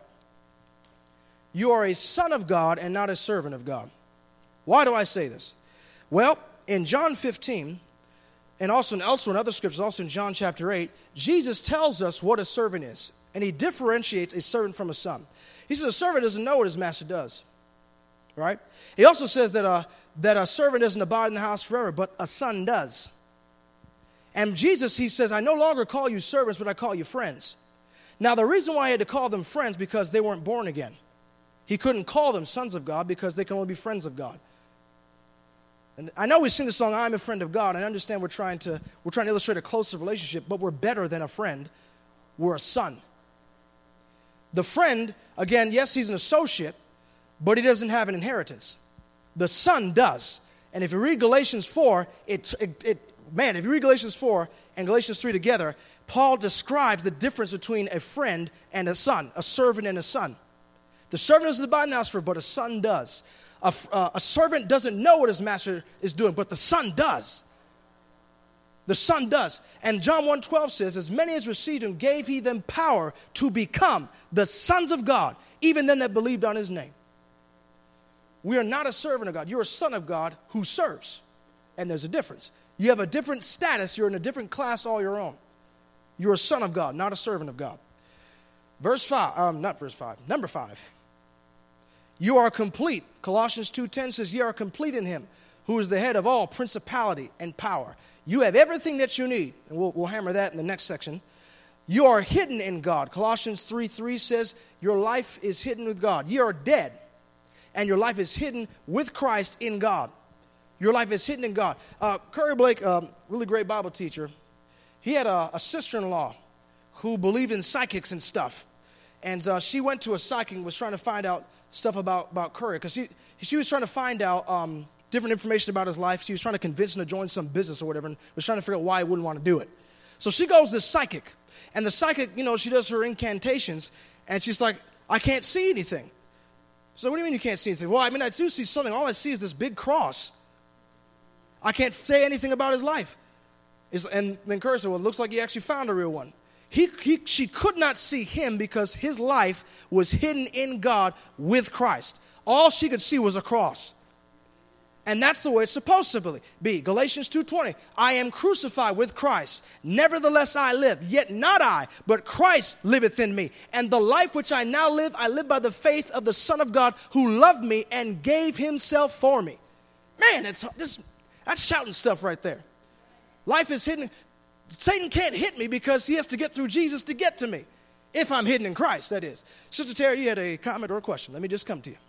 You are a son of God and not a servant of God. Why do I say this? Well, in John 15, and also elsewhere in other scriptures, also in John chapter 8, Jesus tells us what a servant is, and he differentiates a servant from a son. He says a servant doesn't know what his master does, right? He also says that a servant doesn't abide in the house forever, but a son does. And Jesus, he says, I no longer call you servants, but I call you friends. Now, the reason why he had to call them friends, because they weren't born again. He couldn't call them sons of God because they can only be friends of God. And I know we sing the song, I'm a friend of God, and I understand we're trying to illustrate a closer relationship, but we're better than a friend. We're a son. The friend, again, yes, he's an associate, but he doesn't have an inheritance. The son does. And if you read Galatians 4, if you read Galatians 4 and Galatians 3 together, Paul describes the difference between a friend and a son, a servant and a son. The servant doesn't abide in the house forever, but a son does. A servant doesn't know what his master is doing, but the son does. The son does. And John 1:12 says, as many as received him gave he them power to become the sons of God, even them that believed on his name. We are not a servant of God. You're a son of God who serves. And there's a difference. You have a different status. You're in a different class all your own. You're a son of God, not a servant of God. Number 5. You are complete. Colossians 2:10 says, you are complete in him, who is the head of all principality and power. You have everything that you need. And we'll hammer that in the next section. You are hidden in God. Colossians 3:3 says, your life is hidden with God. You are dead, and your life is hidden with Christ in God. Your life is hidden in God. Curry Blake, really great Bible teacher, he had a sister-in-law who believed in psychics and stuff. And she went to a psychic and was trying to find out stuff about Curry, because she was trying to find out different information about his life. She was trying to convince him to join some business or whatever, and was trying to figure out why he wouldn't want to do it. So she goes to this psychic, and the psychic, she does her incantations, and she's like, I can't see anything. So what do you mean you can't see anything? Well, I do see something. All I see is this big cross. I can't say anything about his life. And then Curry said, well, it looks like he actually found a real one. She could not see him because his life was hidden in God with Christ. All she could see was a cross. And that's the way it's supposed to be. Galatians 2:20, I am crucified with Christ. Nevertheless I live, yet not I, but Christ liveth in me. And the life which I now live, I live by the faith of the Son of God who loved me and gave himself for me. Man, that's shouting stuff right there. Life is hidden. Satan can't hit me because he has to get through Jesus to get to me. If I'm hidden in Christ, that is. Sister Terry, you had a comment or a question. Let me just come to you.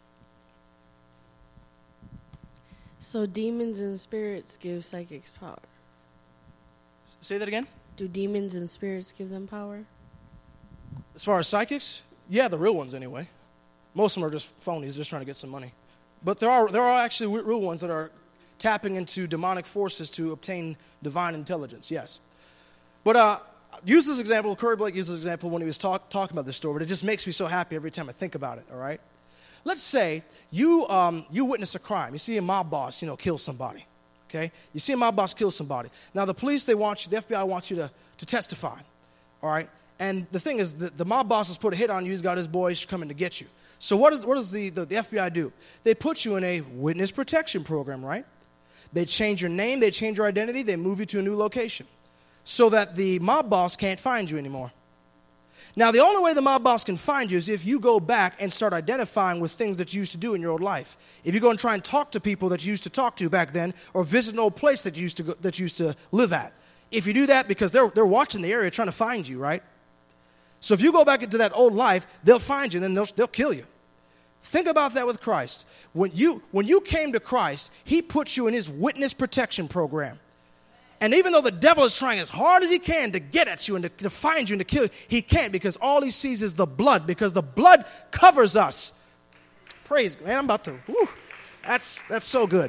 So demons and spirits give psychics power. Say that again? Do demons and spirits give them power? As far as psychics, yeah, the real ones anyway. Most of them are just phonies, just trying to get some money. But there are actually real ones that are tapping into demonic forces to obtain divine intelligence, yes. But use this example, Curry Blake used this example when he was talking about this story, but it just makes me so happy every time I think about it, all right? Let's say you witness a crime. You see a mob boss, kill somebody, okay? You see a mob boss kill somebody. Now the police, the FBI wants you to testify, all right? And the thing is, the mob boss has put a hit on you. He's got his boys coming to get you. So what does the FBI do? They put you in a witness protection program, right? They change your name, they change your identity, they move you to a new location. so that the mob boss can't find you anymore. Now, the only way the mob boss can find you is if you go back and start identifying with things that you used to do in your old life. If you go and try and talk to people that you used to talk to back then, or visit an old place that you used to live at. If you do that, because they're watching the area trying to find you, right? So if you go back into that old life, they'll find you and then they'll kill you. Think about that with Christ. When you came to Christ, he put you in his witness protection program. And even though the devil is trying as hard as he can to get at you and to find you and to kill you, he can't, because all he sees is the blood, because the blood covers us. Praise God. Man, I'm about to, whew, that's so good.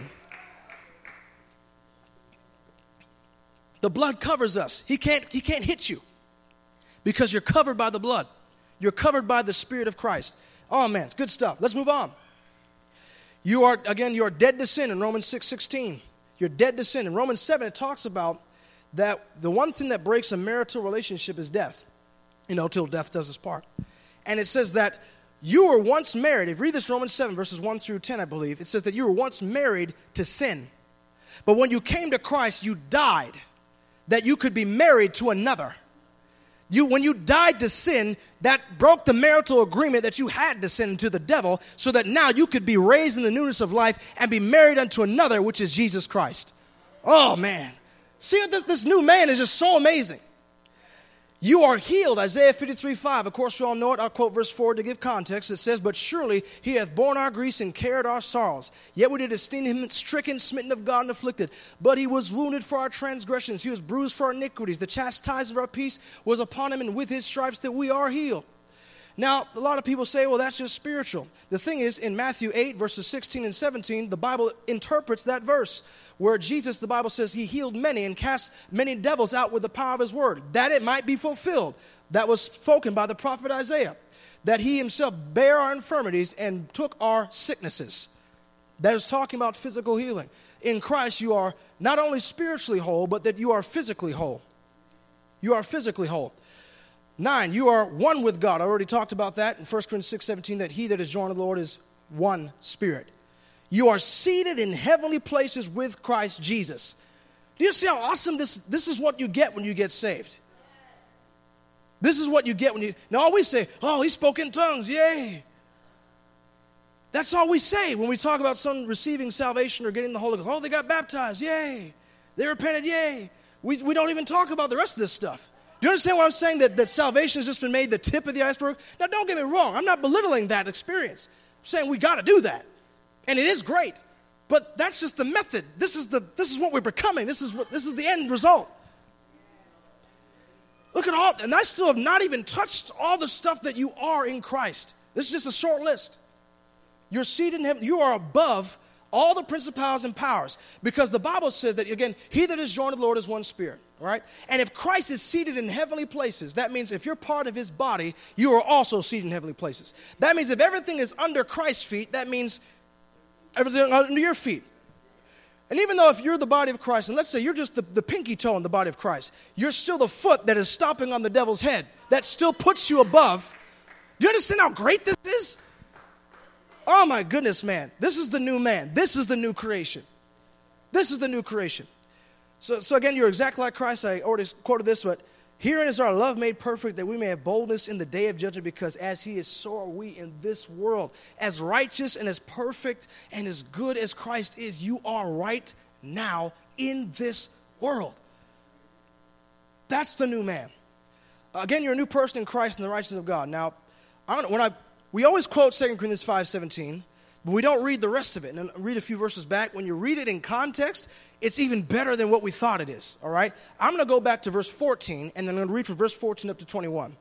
The blood covers us. He can't hit you because you're covered by the blood. You're covered by the Spirit of Christ. Oh, man, it's good stuff. Let's move on. You are dead to sin in Romans 6:16. You're dead to sin. In Romans 7, it talks about that the one thing that breaks a marital relationship is death, till death does us part. And it says that you were once married. If you read this, Romans 7, verses 1 through 10, I believe, it says that you were once married to sin. But when you came to Christ, you died, that you could be married to another. When you died to sin, that broke the marital agreement that you had to sin to the devil, so that now you could be raised in the newness of life and be married unto another, which is Jesus Christ. Oh, man. See, this new man is just so amazing. You are healed, Isaiah 53:5. Of course, we all know it. I'll quote verse 4 to give context. It says, "But surely he hath borne our griefs and carried our sorrows. Yet we did esteem him stricken, smitten of God, and afflicted. But he was wounded for our transgressions. He was bruised for our iniquities. The chastisement of our peace was upon him, and with his stripes that we are healed." Now, a lot of people say, well, that's just spiritual. The thing is, in Matthew 8, verses 16 and 17, the Bible interprets that verse, where Jesus, the Bible says, he healed many and cast many devils out with the power of his word, that it might be fulfilled. That was spoken by the prophet Isaiah, that he himself bare our infirmities and took our sicknesses. That is talking about physical healing. In Christ, you are not only spiritually whole, but that you are physically whole. You are physically whole. 9, you are one with God. I already talked about that in 1 Corinthians 6:17, that he that is joined to the Lord is one spirit. You are seated in heavenly places with Christ Jesus. Do you see how awesome this is what you get when you get saved? This is what you get when you... Now, we say, oh, he spoke in tongues, yay. That's all we say when we talk about someone receiving salvation or getting the Holy Ghost. Oh, they got baptized, yay. They repented, yay. We don't even talk about the rest of this stuff. Do you understand what I'm saying? That salvation has just been made the tip of the iceberg? Now, don't get me wrong. I'm not belittling that experience. I'm saying we got to do that. And it is great. But that's just the method. This is what we're becoming. This is the end result. Look at all, and I still have not even touched all the stuff that you are in Christ. This is just a short list. You're seated in heaven. You are above all the principalities and powers. Because the Bible says that, again, he that is joined to the Lord is one spirit. All right? And if Christ is seated in heavenly places, that means if you're part of his body, you are also seated in heavenly places. That means if everything is under Christ's feet, that means everything under your feet. And even though if you're the body of Christ, and let's say you're just the pinky toe in the body of Christ, you're still the foot that is stomping on the devil's head. That still puts you above. Do you understand how great this is? Oh my goodness, man. This is the new man. This is the new creation. This is the new creation. So again, you're exactly like Christ. I already quoted this, but herein is our love made perfect, that we may have boldness in the day of judgment, because as he is, so are we in this world. As righteous and as perfect and as good as Christ is, you are right now in this world. That's the new man. Again, you're a new person in Christ and the righteousness of God. Now, we always quote 2 Corinthians 5:17, but we don't read the rest of it. And read a few verses back. When you read it in context, it's even better than what we thought it is, all right? I'm going to go back to verse 14, and then I'm going to read from verse 14 up to 21.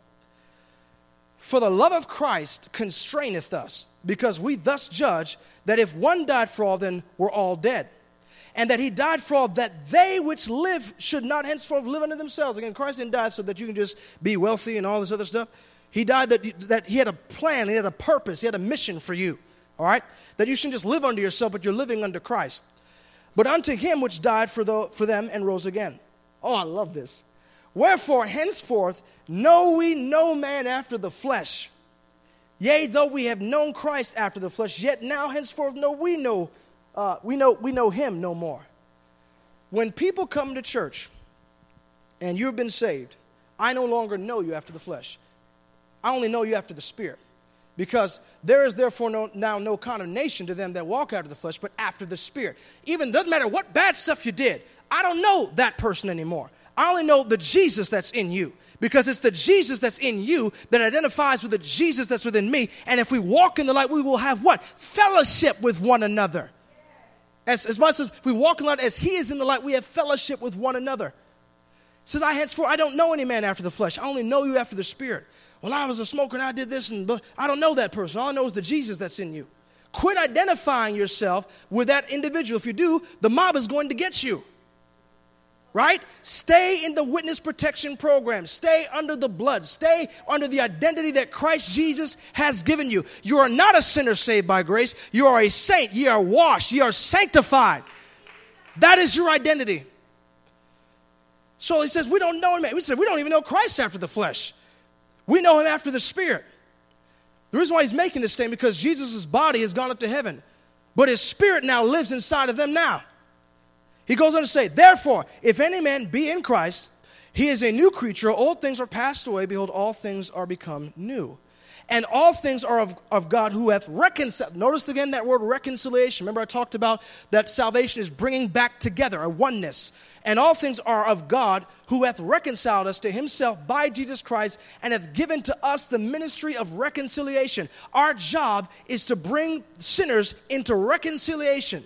For the love of Christ constraineth us, because we thus judge that if one died for all, then we're all dead. And that he died for all, that they which live should not henceforth live unto themselves. Again, Christ didn't die so that you can just be wealthy and all this other stuff. He died that he had a plan, he had a purpose, he had a mission for you, all right? That you shouldn't just live unto yourself, but you're living unto Christ. But unto him which died for them and rose again. Oh, I love this. Wherefore, henceforth, know we no man after the flesh. Yea, though we have known Christ after the flesh, yet now henceforth we know him no more. When people come to church and you've been saved, I no longer know you after the flesh. I only know you after the Spirit. Because there is therefore now no condemnation to them that walk after the flesh, but after the Spirit. Even doesn't matter what bad stuff you did. I don't know that person anymore. I only know the Jesus that's in you. Because it's the Jesus that's in you that identifies with the Jesus that's within me. And if we walk in the light, we will have what? Fellowship with one another. As much as we walk in the light as he is in the light, we have fellowship with one another. It says, I henceforth, I don't know any man after the flesh. I only know you after the Spirit. Well, I was a smoker and I did this, but I don't know that person. All I know is the Jesus that's in you. Quit identifying yourself with that individual. If you do, the mob is going to get you. Right? Stay in the witness protection program. Stay under the blood. Stay under the identity that Christ Jesus has given you. You are not a sinner saved by grace. You are a saint. You are washed. You are sanctified. That is your identity. So he says, we don't know him. We said, we don't even know Christ after the flesh. We know him after the Spirit. The reason why he's making this statement because Jesus' body has gone up to heaven. But his Spirit now lives inside of them now. He goes on to say, therefore, if any man be in Christ, he is a new creature. Old things are passed away. Behold, all things are become new. And all things are of God who hath reconciled. Notice again that word reconciliation. Remember I talked about that salvation is bringing back together, a oneness. And all things are of God who hath reconciled us to himself by Jesus Christ and hath given to us the ministry of reconciliation. Our job is to bring sinners into reconciliation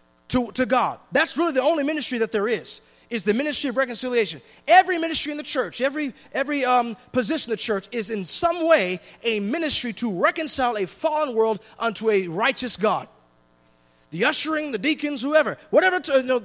to God. That's really the only ministry that there is the ministry of reconciliation. Every ministry in the church, every position in the church is in some way a ministry to reconcile a fallen world unto a righteous God. The ushering, the deacons, whoever, whatever,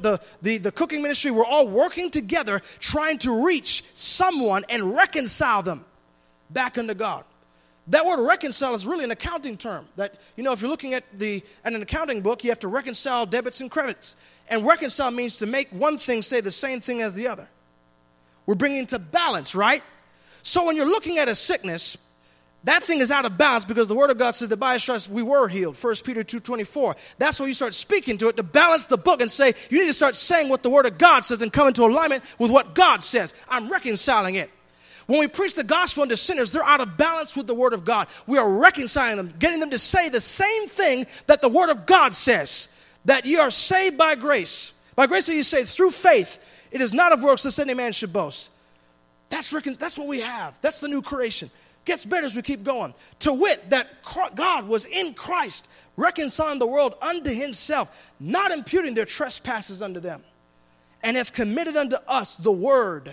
the cooking ministry, we're all working together trying to reach someone and reconcile them back unto God. That word reconcile is really an accounting term. That, if you're looking at an accounting book, you have to reconcile debits and credits. And reconcile means to make one thing say the same thing as the other. We're bringing it to balance, right? So when you're looking at a sickness, that thing is out of balance because the Word of God says that by His stripes we were healed. 1 Peter 2:24. That's when you start speaking to it to balance the book and say, you need to start saying what the Word of God says and come into alignment with what God says. I'm reconciling it. When we preach the gospel unto sinners, they're out of balance with the Word of God. We are reconciling them, getting them to say the same thing that the Word of God says, that you are saved by grace. By grace are you saved through faith. It is not of works, lest any man should boast. That's what we have. That's the new creation. Gets better as we keep going. To wit, that God was in Christ, reconciling the world unto himself, not imputing their trespasses unto them, and hath committed unto us the word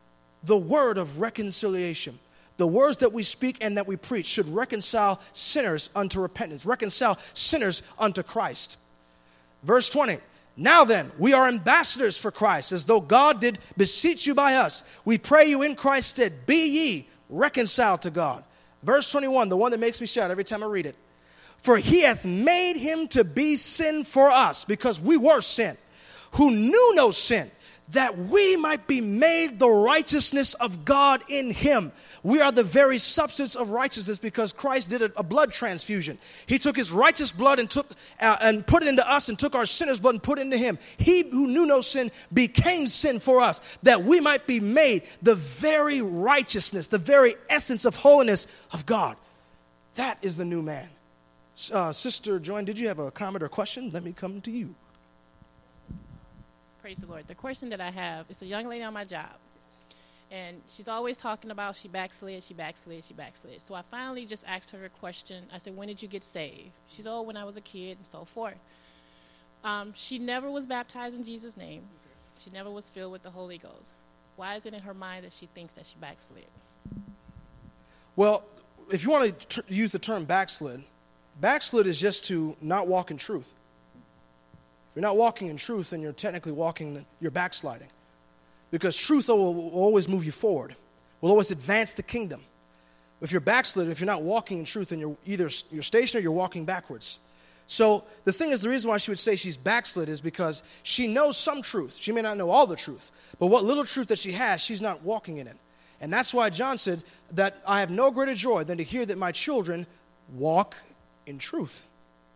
of reconciliation. The words that we speak and that we preach should reconcile sinners unto repentance, reconcile sinners unto Christ. Verse 20, now then, we are ambassadors for Christ, as though God did beseech you by us. We pray you in Christ's stead, be ye reconciled to God. Verse 21, the one that makes me shout every time I read it. For he hath made him to be sin for us, because we were sin, who knew no sin, that we might be made the righteousness of God in him. We are the very substance of righteousness because Christ did a blood transfusion. He took his righteous blood and put it into us and took our sinner's blood and put it into him. He who knew no sin became sin for us, that we might be made the very righteousness, the very essence of holiness of God. That is the new man. Sister Joanne, did you have a comment or question? Let me come to you. Praise the Lord. The question that I have is a young lady on my job. And she's always talking about she backslid. So I finally just asked her a question. I said, when did you get saved? She's, when I was a kid and so forth. She never was baptized in Jesus' name. She never was filled with the Holy Ghost. Why is it in her mind that she thinks that she backslid? Well, if you want to use the term backslid is just to not walk in truth. If you're not walking in truth, then you're technically you're backsliding. Because truth will always move you forward, will always advance the kingdom. If you're backslidden, if you're not walking in truth, then you're stationary or you're walking backwards. So the thing is, the reason why she would say she's backslid is because she knows some truth. She may not know all the truth, but what little truth that she has, she's not walking in it. And that's why John said that I have no greater joy than to hear that my children walk in truth.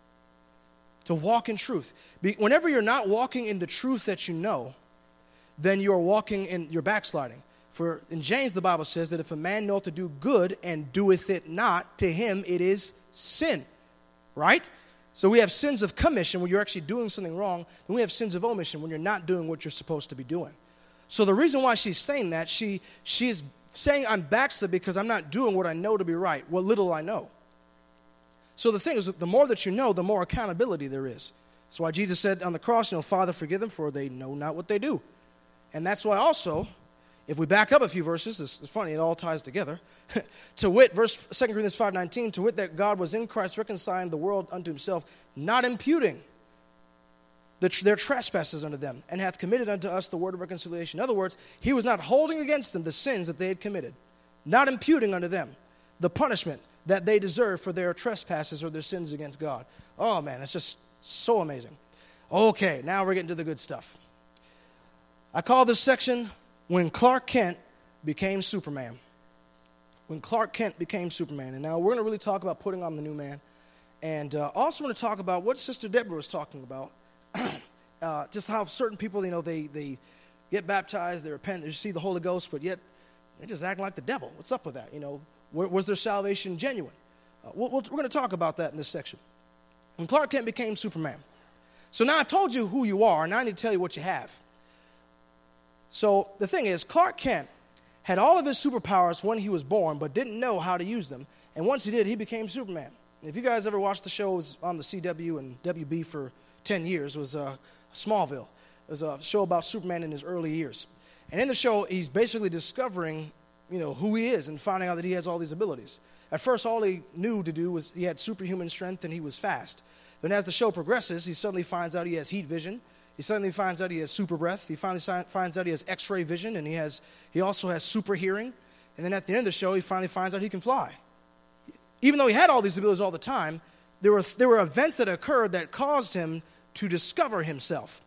To walk in truth. Whenever you're not walking in the truth that you know, then you're backsliding. For in James, the Bible says that if a man knoweth to do good and doeth it not, to him it is sin. Right? So we have sins of commission when you're actually doing something wrong, and we have sins of omission when you're not doing what you're supposed to be doing. So the reason why she's saying that, she is saying I'm backslid because I'm not doing what I know to be right, what little I know. So the thing is, the more that you know, the more accountability there is. That's why Jesus said on the cross, Father, forgive them, for they know not what they do. And that's why also, if we back up a few verses, it's funny, it all ties together. To wit, 2 Corinthians 5:19, to wit that God was in Christ reconciling the world unto himself, not imputing their trespasses unto them, and hath committed unto us the word of reconciliation. In other words, he was not holding against them the sins that they had committed, not imputing unto them the punishment that they deserve for their trespasses or their sins against God. Oh man, it's just so amazing. Okay, now we're getting to the good stuff. I call this section, When Clark Kent Became Superman. When Clark Kent became Superman. And now we're going to really talk about putting on the new man. And also want to talk about what Sister Deborah was talking about. Just how certain people, they get baptized, they repent, they receive the Holy Ghost, but yet they're just acting like the devil. What's up with that? Was their salvation genuine? We're going to talk about that in this section. When Clark Kent became Superman. So now I've told you who you are, and now I need to tell you what you have. So the thing is, Clark Kent had all of his superpowers when he was born, but didn't know how to use them. And once he did, he became Superman. If you guys ever watched the show, it was on the CW and WB for 10 years, it was Smallville. It was a show about Superman in his early years. And in the show, he's basically discovering, who he is and finding out that he has all these abilities. At first, all he knew to do was he had superhuman strength and he was fast. But as the show progresses, he suddenly finds out he has heat vision. He suddenly finds out he has super breath. He finally finds out he has X-ray vision, and he also has super hearing. And then at the end of the show, he finally finds out he can fly. Even though he had all these abilities all the time, there were events that occurred that caused him to discover himself.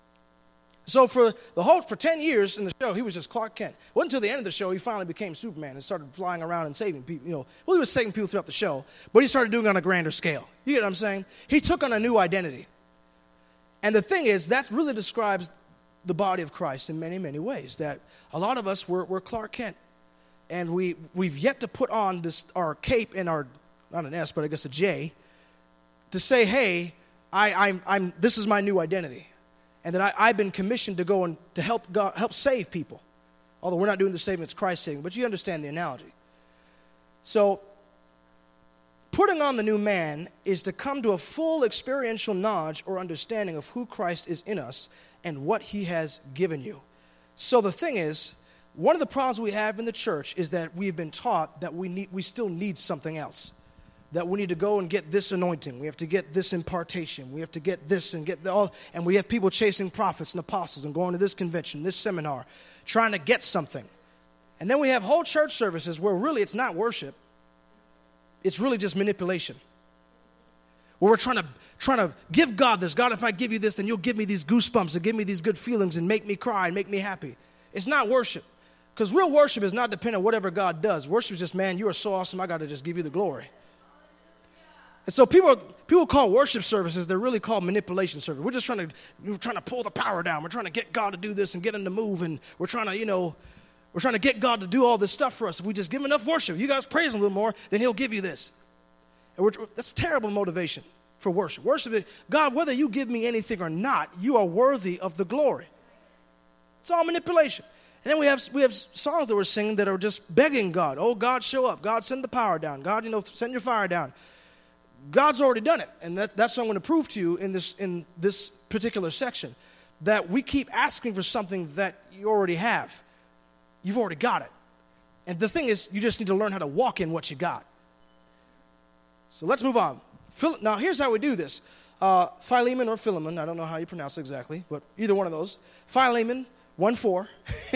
So for 10 years in the show, he was just Clark Kent. It wasn't until the end of the show he finally became Superman and started flying around and saving people. He was saving people throughout the show, but he started doing it on a grander scale. You get what I'm saying? He took on a new identity. And the thing is, that really describes the body of Christ in many, many ways. That a lot of us, we're Clark Kent. And we've yet to put on our cape and our, not an S, but I guess a J, to say, hey, this is my new identity. And that I've been commissioned to go and to help save people. Although we're not doing the saving, it's Christ saving. But you understand the analogy. So, putting on the new man is to come to a full experiential knowledge or understanding of who Christ is in us and what he has given you. So the thing is, one of the problems we have in the church is that we've been taught that we still need something else. That we need to go and get this anointing. We have to get this impartation. We have to get this and get all. And we have people chasing prophets and apostles and going to this convention, this seminar, trying to get something. And then we have whole church services where really it's not worship. It's really just manipulation. Where we're trying to give God this. God, if I give you this, then you'll give me these goosebumps and give me these good feelings and make me cry and make me happy. It's not worship. Because real worship is not dependent on whatever God does. Worship is just, man, you are so awesome, I got to just give you the glory. And so people call worship services, they're really called manipulation services. We're just trying to pull the power down. We're trying to get God to do this and get him to move, and we're trying to get God to do all this stuff for us. If we just give him enough worship, you guys praise him a little more, then he'll give you this. And that's terrible motivation for worship. Worship is, God, whether you give me anything or not, you are worthy of the glory. It's all manipulation. And then we have songs that we're singing that are just begging God. Oh, God, show up. God, send the power down. God, send your fire down. God's already done it, and that's what I'm going to prove to you in this particular section, that we keep asking for something that you already have. You've already got it. And the thing is, you just need to learn how to walk in what you got. So let's move on. Now, here's how we do this. Philemon or Philemon, I don't know how you pronounce it exactly, but either one of those. Philemon 1:4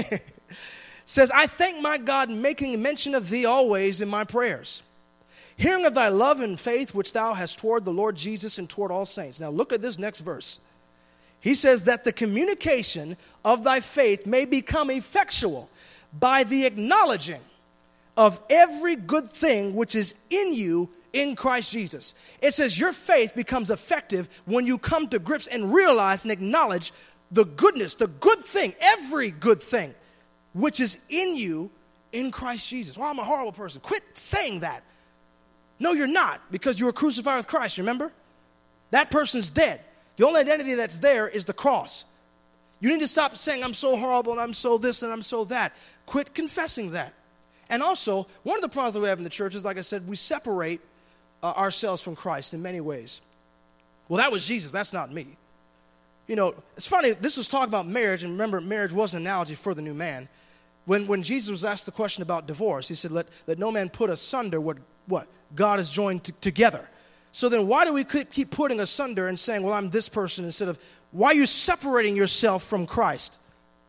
says, I thank my God making mention of thee always in my prayers, hearing of thy love and faith which thou hast toward the Lord Jesus and toward all saints. Now look at this next verse. He says that the communication of thy faith may become effectual by the acknowledging of every good thing which is in you in Christ Jesus. It says your faith becomes effective when you come to grips and realize and acknowledge the goodness, the good thing, every good thing which is in you in Christ Jesus. Well, I'm a horrible person. Quit saying that. No, you're not, because you were crucified with Christ, remember? That person's dead. The only identity that's there is the cross. You need to stop saying, I'm so horrible and I'm so this and I'm so that. Quit confessing that. And also, one of the problems that we have in the church is, like I said, we separate ourselves from Christ in many ways. Well, that was Jesus. That's not me. You know, it's funny. This was talking about marriage, and remember, marriage was an analogy for the new man. When Jesus was asked the question about divorce, he said, let no man put asunder what God has joined together. So then why do we keep putting asunder and saying, well, I'm this person, instead of, why are you separating yourself from Christ?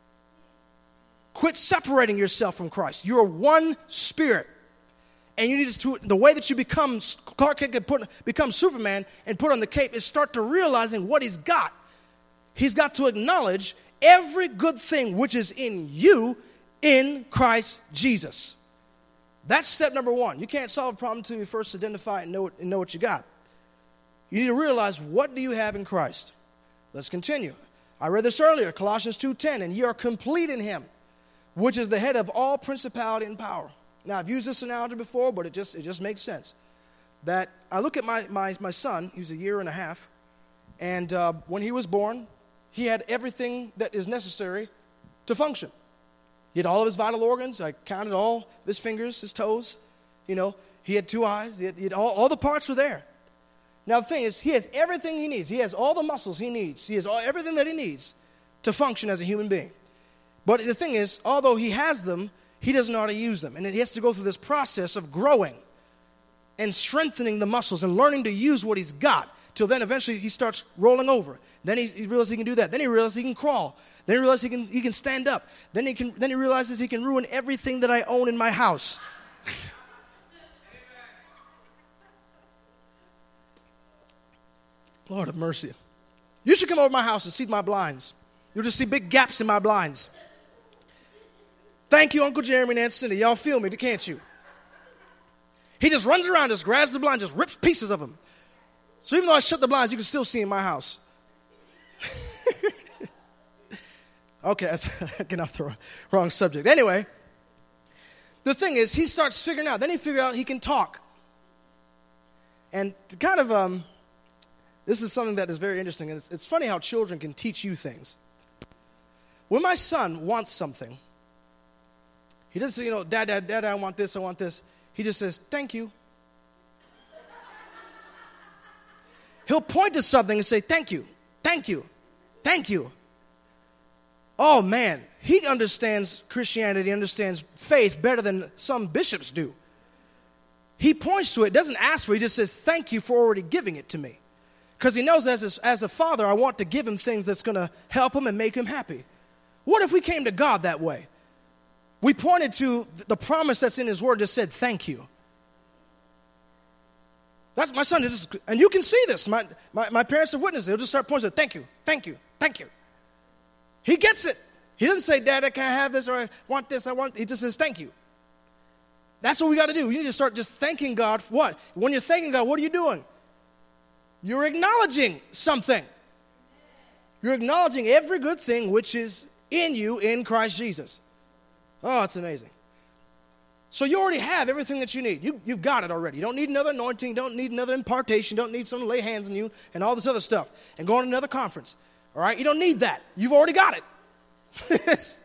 Quit separating yourself from Christ. You're one spirit. And you need to, the way that you become, Clark Kent can become Superman and put on the cape, is start to realizing what he's got. He's got to acknowledge every good thing which is in you in Christ Jesus. That's step number one. You can't solve a problem until you first identify it and know what you got. You need to realize, what do you have in Christ? Let's continue. I read this earlier, Colossians 2:10, and ye are complete in him, which is the head of all principality and power. Now, I've used this analogy before, but it just makes sense. That I look at my son, he's a year and a half, and when he was born, he had everything that is necessary to function. He had all of his vital organs. I counted all his fingers, his toes. You know, he had 2 eyes. He had all the parts were there. Now, the thing is, he has everything he needs. He has all the muscles he needs. He has everything that he needs to function as a human being. But the thing is, although he has them, he doesn't know how to use them. And he has to go through this process of growing and strengthening the muscles and learning to use what he's got, till then eventually he starts rolling over. Then he realizes he can do that. Then he realizes he can crawl. Then he realizes he can stand up. Then he realizes he can ruin everything that I own in my house. Lord have mercy. You should come over to my house and see my blinds. You'll just see big gaps in my blinds. Thank you, Uncle Jeremy and Aunt Cindy. Y'all feel me, can't you? He just runs around, just grabs the blind, just rips pieces of them. So even though I shut the blinds, you can still see in my house. Okay, that's getting off the wrong subject. Anyway, the thing is, he starts figuring out. Then he figured out he can talk. And to kind of, this is something that is very interesting. And it's funny how children can teach you things. When my son wants something, he doesn't say, Dad, I want this, I want this. He just says, thank you. He'll point to something and say, thank you, thank you, thank you. Oh, man, he understands Christianity, understands faith better than some bishops do. He points to it, doesn't ask for it, he just says, thank you for already giving it to me. Because he knows as a father, I want to give him things that's going to help him and make him happy. What if we came to God that way? We pointed to the promise that's in his word and just said, thank you. That's my son, and you can see this. My parents have witnessed it. He'll just start pointing, thank you, thank you, thank you. He gets it. He doesn't say, Dad, I can't have this, or I want this, he just says, thank you. That's what we got to do. You need to start just thanking God for what? When you're thanking God, what are you doing? You're acknowledging something. You're acknowledging every good thing which is in you in Christ Jesus. Oh, it's amazing. So you already have everything that you need. You've got it already. You don't need another anointing. Don't need another impartation. Don't need someone to lay hands on you and all this other stuff and go on another conference. All right? You don't need that. You've already got it.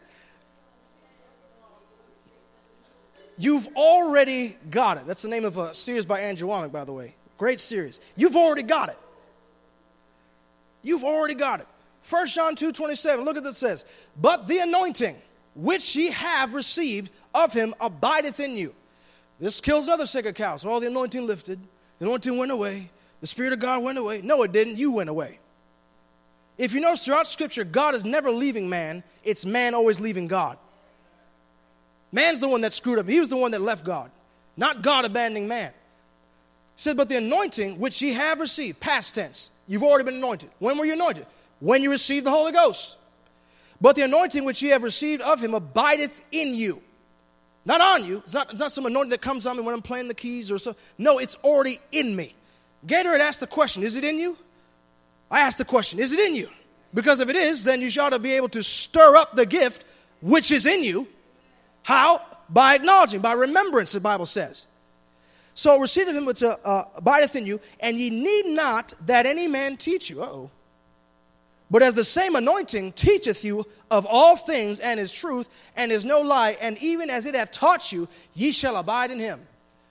You've already got it. That's the name of a series by Andrew Womack, by the way. Great series. You've already got it. You've already got it. 1 John 2:27, look at what it says. But the anointing which ye have received of him abideth in you. This kills another sacred cow. So all the anointing lifted. The anointing went away. The Spirit of God went away. No, it didn't. You went away. If you notice throughout Scripture, God is never leaving man. It's man always leaving God. Man's the one that screwed up. He was the one that left God, not God abandoning man. He said, but the anointing which ye have received, past tense, you've already been anointed. When were you anointed? When you received the Holy Ghost. But the anointing which ye have received of him abideth in you. Not on you. It's not some anointing that comes on me when I'm playing the keys or so. No, it's already in me. Gatorade asked the question, is it in you? I asked the question, is it in you? Because if it is, then you ought to be able to stir up the gift which is in you How? By acknowledging, by remembrance, the Bible says. So receive of him which abideth in you, and ye need not that any man teach you. Uh-oh. But as the same anointing teacheth you of all things, and is truth, and is no lie, and even as it hath taught you, ye shall abide in him.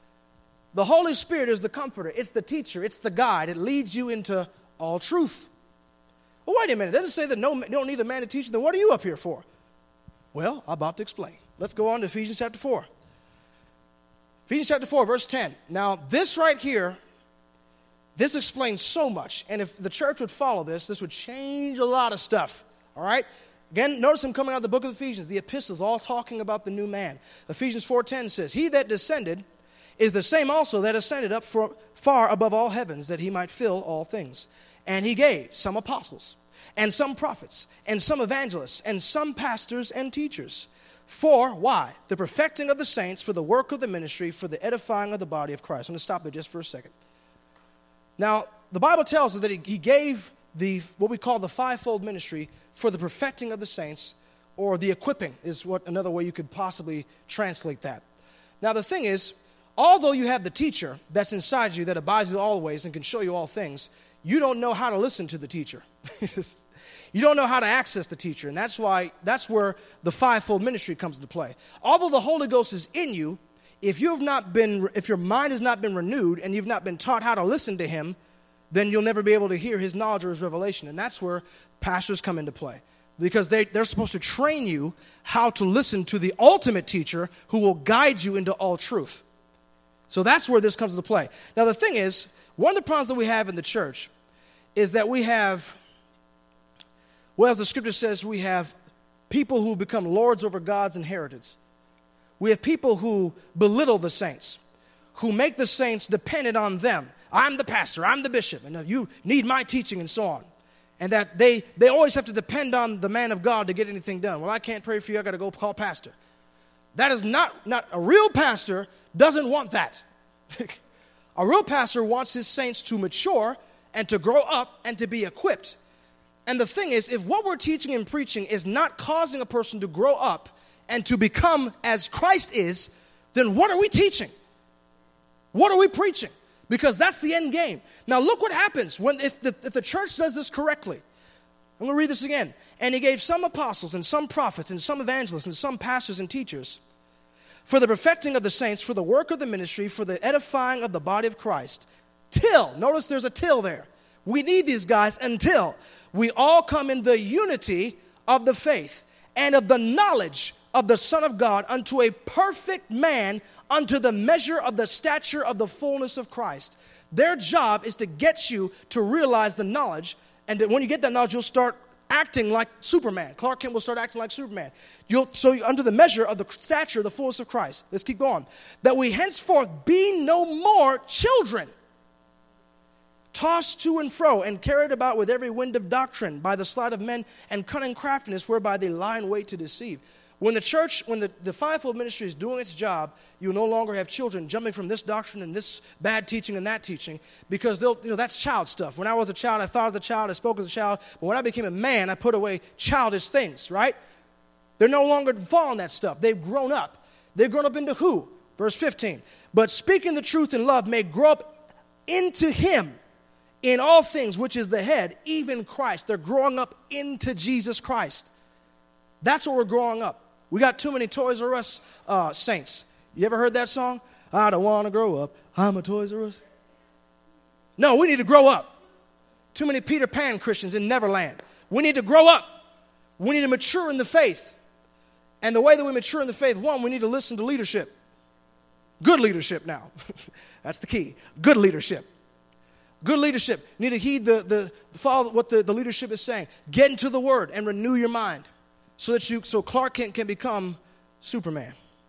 The Holy Spirit is the comforter. It's the teacher. It's the guide. It leads you into all truth. Well, wait a minute. It doesn't say that you don't need a man to teach you. Then what are you up here for? Well, I'm about to explain. Let's go on to Ephesians chapter 4. Ephesians chapter 4, verse 10. Now, this right here, this explains so much. And if the church would follow this, this would change a lot of stuff. All right? Again, notice I'm coming out of the book of Ephesians. The epistles all talking about the new man. Ephesians 4:10 says, he that descended is the same also that ascended up far above all heavens, that he might fill all things. And he gave some apostles, and some prophets, and some evangelists, and some pastors and teachers. For, why? The perfecting of the saints, for the work of the ministry, for the edifying of the body of Christ. I'm going to stop there just for a second. Now, the Bible tells us that he gave what we call the fivefold ministry for the perfecting of the saints, or the equipping is what another way you could possibly translate that. Now, the thing is, although you have the teacher that's inside you that abides you always and can show you all things, you don't know how to listen to the teacher. You don't know how to access the teacher, and that's where the fivefold ministry comes into play. Although the Holy Ghost is in you, if your mind has not been renewed and you've not been taught how to listen to him, then you'll never be able to hear his knowledge or his revelation, and that's where pastors come into play. Because they're supposed to train you how to listen to the ultimate teacher who will guide you into all truth. So that's where this comes into play. Now, the thing is, one of the problems that we have in the church is that we have, well, as the scripture says, we have people who become lords over God's inheritance. We have people who belittle the saints, who make the saints dependent on them. I'm the pastor, I'm the bishop, and you need my teaching and so on. And that they always have to depend on the man of God to get anything done. Well, I can't pray for you, I got to go call pastor. That is not a real pastor doesn't want that. A real pastor wants his saints to mature and to grow up and to be equipped. And the thing is, if what we're teaching and preaching is not causing a person to grow up and to become as Christ is, then what are we teaching? What are we preaching? Because that's the end game. Now look what happens if the church does this correctly. I'm going to read this again. And he gave some apostles and some prophets and some evangelists and some pastors and teachers for the perfecting of the saints, for the work of the ministry, for the edifying of the body of Christ. Till, notice there's a till there. We need these guys until we all come in the unity of the faith and of the knowledge of the Son of God unto a perfect man, unto the measure of the stature of the fullness of Christ. Their job is to get you to realize the knowledge, and that when you get that knowledge, you'll start acting like Superman. Clark Kent will start acting like Superman. Under the measure of the stature of the fullness of Christ. Let's keep going. That we henceforth be no more children, tossed to and fro and carried about with every wind of doctrine by the sleight of men and cunning craftiness whereby they lie in wait to deceive. When the fivefold ministry is doing its job, you no longer have children jumping from this doctrine and this bad teaching and that teaching, because that's child stuff. When I was a child, I thought as a child, I spoke as a child, but when I became a man, I put away childish things, right? They're no longer following that stuff. They've grown up. They've grown up into who? Verse 15. But speaking the truth in love may grow up into him in all things, which is the head, even Christ. They're growing up into Jesus Christ. That's what we're growing up. We got too many Toys R Us saints. You ever heard that song? I don't want to grow up. I'm a Toys R Us. No, we need to grow up. Too many Peter Pan Christians in Neverland. We need to grow up. We need to mature in the faith. And the way that we mature in the faith, one, we need to listen to leadership. Good leadership now. That's the key. Good leadership. Good leadership. You need to heed follow what the leadership is saying. Get into the Word and renew your mind so Clark Kent can become Superman.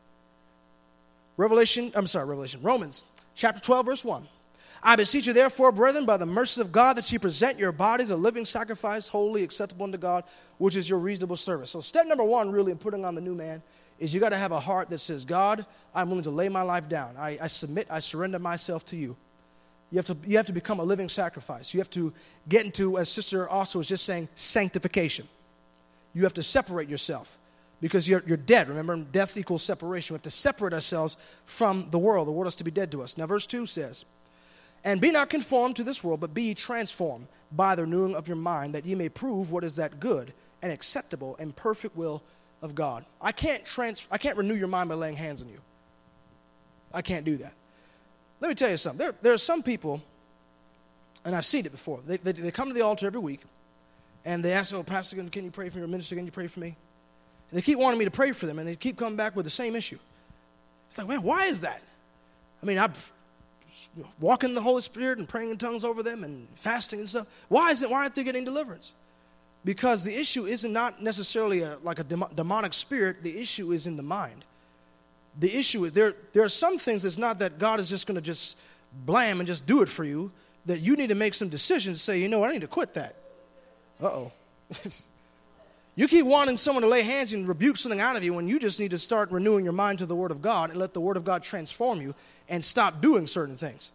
Romans chapter 12, verse 1. I beseech you therefore, brethren, by the mercies of God, that ye present your bodies a living sacrifice, holy, acceptable unto God, which is your reasonable service. So step number one, really, in putting on the new man, is you got to have a heart that says, God, I'm willing to lay my life down. I submit, I surrender myself to you. You have to become a living sacrifice. You have to get into, as Sister also was just saying, sanctification. You have to separate yourself. because you're dead. Remember, death equals separation. We have to separate ourselves from the world. The world is to be dead to us. Now, verse 2 says, and be not conformed to this world, but be ye transformed by the renewing of your mind, that ye may prove what is that good and acceptable and perfect will of God. I can't renew your mind by laying hands on you. I can't do that. Let me tell you something. There are some people, and I've seen it before. They come to the altar every week, and they ask, oh, Pastor, can you pray for me? Or Minister, can you pray for me? And they keep wanting me to pray for them, and they keep coming back with the same issue. It's like, man, why is that? I mean, I'm walking in the Holy Spirit and praying in tongues over them and fasting and stuff. Why aren't they getting deliverance? Because the issue is not necessarily like a demonic spirit. The issue is in the mind. The issue is there are some things that's not that God is just going to just blam and just do it for you, that you need to make some decisions, say, you know what, I need to quit that. Uh-oh. You keep wanting someone to lay hands and rebuke something out of you when you just need to start renewing your mind to the Word of God and let the Word of God transform you and stop doing certain things.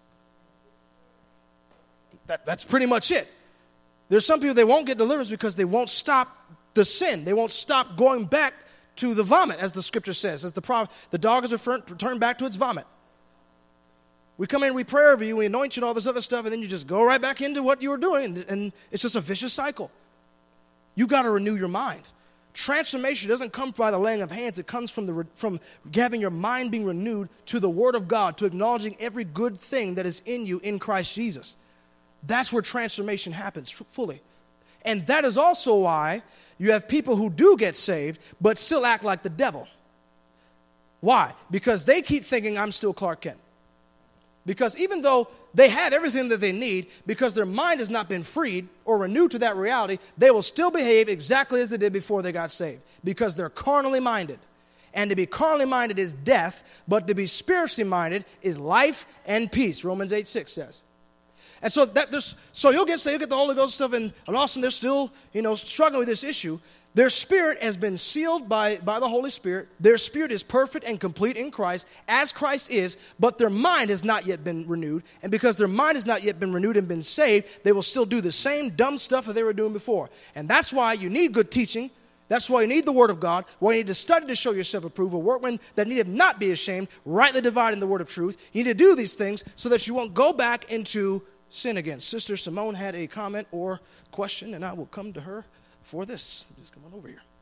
That's pretty much it. There's some people, they won't get deliverance because they won't stop the sin. They won't stop going back to the vomit, as the Scripture says. As the dog is returned back to its vomit. We come in, we pray over you, we anoint you and all this other stuff, and then you just go right back into what you were doing, and it's just a vicious cycle. You've got to renew your mind. Transformation doesn't come by the laying of hands. It comes from having your mind being renewed to the Word of God, to acknowledging every good thing that is in you in Christ Jesus. That's where transformation happens fully. And that is also why you have people who do get saved but still act like the devil. Why? Because they keep thinking, I'm still Clark Kent. Because even though they have everything that they need, because their mind has not been freed or renewed to that reality, they will still behave exactly as they did before they got saved. Because they're carnally minded. And to be carnally minded is death, but to be spiritually minded is life and peace, Romans 8:6 says. And so you'll get saved, you'll get the Holy Ghost stuff, and all of a sudden they're still, struggling with this issue. Their spirit has been sealed by the Holy Spirit. Their spirit is perfect and complete in Christ, as Christ is, but their mind has not yet been renewed. And because their mind has not yet been renewed and been saved, they will still do the same dumb stuff that they were doing before. And that's why you need good teaching. That's why you need the Word of God, why you need to study to show yourself approved, a workman that needeth not be ashamed, rightly dividing the word of truth. You need to do these things so that you won't go back into sin again. Sister Simone had a comment or question, and I will come to her for this. Just come on over here.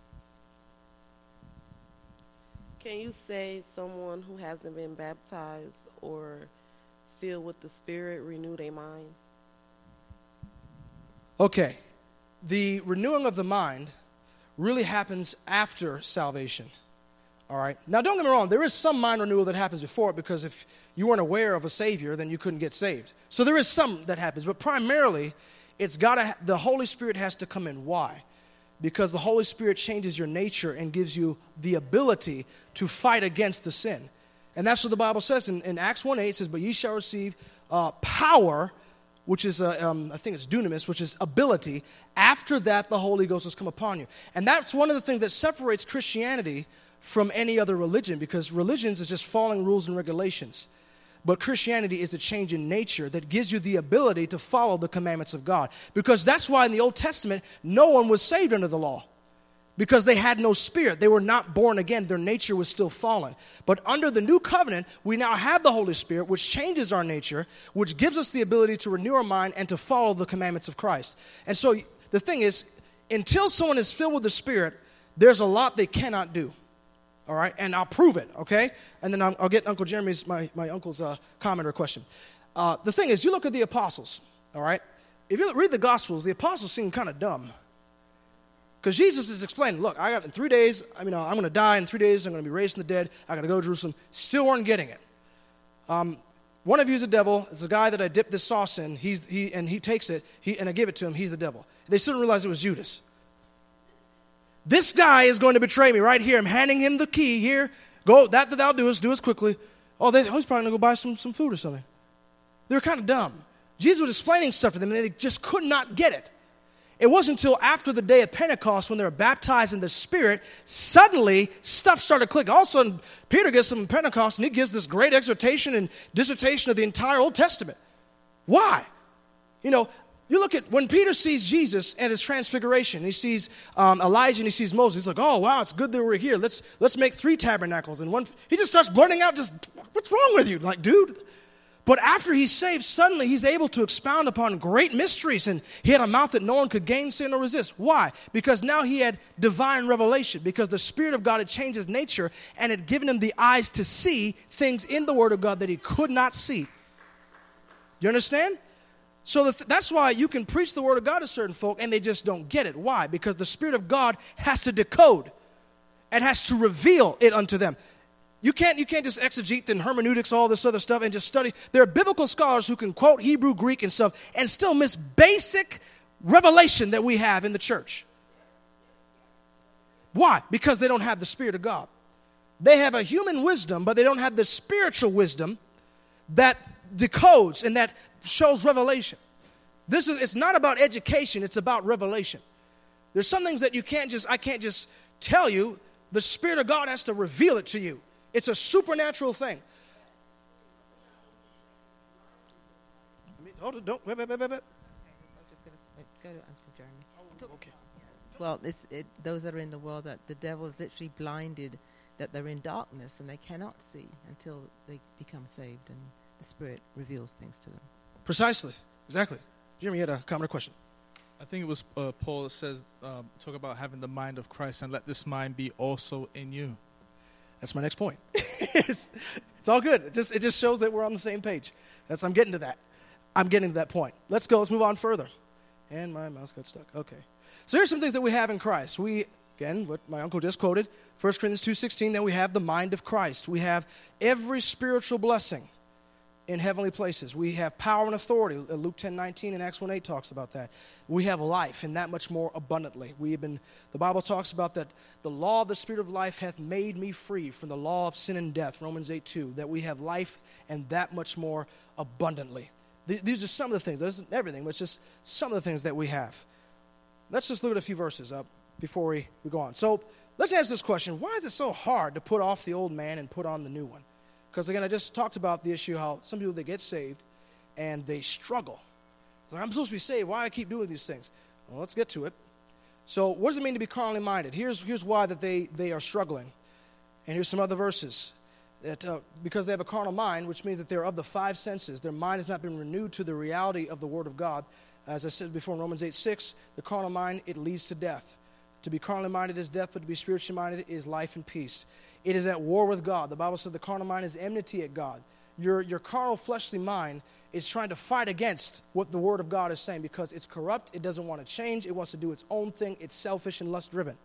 Can you say someone who hasn't been baptized or filled with the Spirit renew their mind? Okay. The renewing of the mind really happens after salvation. All right. Now, don't get me wrong. There is some mind renewal that happens before it, because if you weren't aware of a Savior, then you couldn't get saved. So there is some that happens, but primarily, the Holy Spirit has to come in. Why? Because the Holy Spirit changes your nature and gives you the ability to fight against the sin. And that's what the Bible says in Acts 1:8. It says, but ye shall receive power, which is, I think it's dunamis, which is ability. After that, the Holy Ghost has come upon you. And that's one of the things that separates Christianity from any other religion, because religions is just following rules and regulations. But Christianity is a change in nature that gives you the ability to follow the commandments of God. Because that's why in the Old Testament, no one was saved under the law. Because they had no spirit. They were not born again. Their nature was still fallen. But under the new covenant, we now have the Holy Spirit, which changes our nature, which gives us the ability to renew our mind and to follow the commandments of Christ. And so the thing is, until someone is filled with the Spirit, there's a lot they cannot do. All right, and I'll prove it, okay? And then I'll get Uncle Jeremy's, my uncle's comment or question. The thing is, you look at the apostles, all right? If you read the Gospels, the apostles seem kind of dumb. Because Jesus is explaining, look, I got in 3 days, I'm going to die in 3 days, I'm going to be raised from the dead, I got to go to Jerusalem. Still weren't getting it. One of you is a devil. It's the guy that I dipped this sauce in. He takes it, and I give it to him. He's the devil. They still didn't realize it was Judas. This guy is going to betray me right here. I'm handing him the key here. Go, that thou doest, do as quickly. Oh, he's probably going to go buy some food or something. They were kind of dumb. Jesus was explaining stuff to them, and they just could not get it. It wasn't until after the day of Pentecost, when they were baptized in the Spirit, suddenly stuff started clicking. All of a sudden, Peter gets some Pentecost, and he gives this great exhortation and dissertation of the entire Old Testament. Why? You You look at when Peter sees Jesus at his transfiguration, he sees Elijah and he sees Moses. He's like, oh, wow, it's good that we're here. Let's make 3 tabernacles. And one, he just starts blurting out, what's wrong with you? Like, dude. But after he's saved, suddenly he's able to expound upon great mysteries, and he had a mouth that no one could gainsay nor resist. Why? Because now he had divine revelation, because the Spirit of God had changed his nature and had given him the eyes to see things in the Word of God that he could not see. You understand? So that's why you can preach the Word of God to certain folk and they just don't get it. Why? Because the Spirit of God has to decode and has to reveal it unto them. You can't just exegete and hermeneutics, all this other stuff, and just study. There are biblical scholars who can quote Hebrew, Greek, and stuff and still miss basic revelation that we have in the church. Why? Because they don't have the Spirit of God. They have a human wisdom, but they don't have the spiritual wisdom that decodes and that shows revelation. It's not about education, it's about revelation. There's some things that I can't just tell you. The Spirit of God has to reveal it to you. It's a supernatural thing. Hold it, don't. Wait. I'm just going to go to Uncle Jeremy. Okay. Well, those that are in the world, that the devil is literally blinded, that they're in darkness and they cannot see until they become saved and the Spirit reveals things to them. Precisely. Exactly. Jeremy, you had a comment or question? I think it was Paul that says, talk about having the mind of Christ, and let this mind be also in you. That's my next point. It's all good. It just shows that we're on the same page. I'm getting to that. I'm getting to that point. Let's go. Let's move on further. And my mouse got stuck. Okay. So here's some things that we have in Christ. Again, what my uncle just quoted, 1 Corinthians 2:16, then we have the mind of Christ. We have every spiritual blessing in heavenly places. We have power and authority. Luke 10:19 and Acts 1:8 talks about that. We have life, and that much more abundantly. The Bible talks about that the law of the Spirit of life hath made me free from the law of sin and death, Romans 8:2, that we have life and that much more abundantly. These are some of the things. That isn't everything, but it's just some of the things that we have. Let's just look at a few verses before we go on. So let's answer this question. Why is it so hard to put off the old man and put on the new one? Because, again, I just talked about the issue how some people, they get saved and they struggle. It's like, I'm supposed to be saved. Why do I keep doing these things? Well, let's get to it. So what does it mean to be carnally minded? Here's why that they are struggling. And here's some other verses. That because they have a carnal mind, which means that they're of the 5 senses, their mind has not been renewed to the reality of the Word of God. As I said before in Romans 8:6, the carnal mind, it leads to death. To be carnally minded is death, but to be spiritually minded is life and peace. It is at war with God. The Bible says the carnal mind is enmity at God. Your carnal, fleshly mind is trying to fight against what the Word of God is saying because it's corrupt. It doesn't want to change. It wants to do its own thing. It's selfish and lust-driven.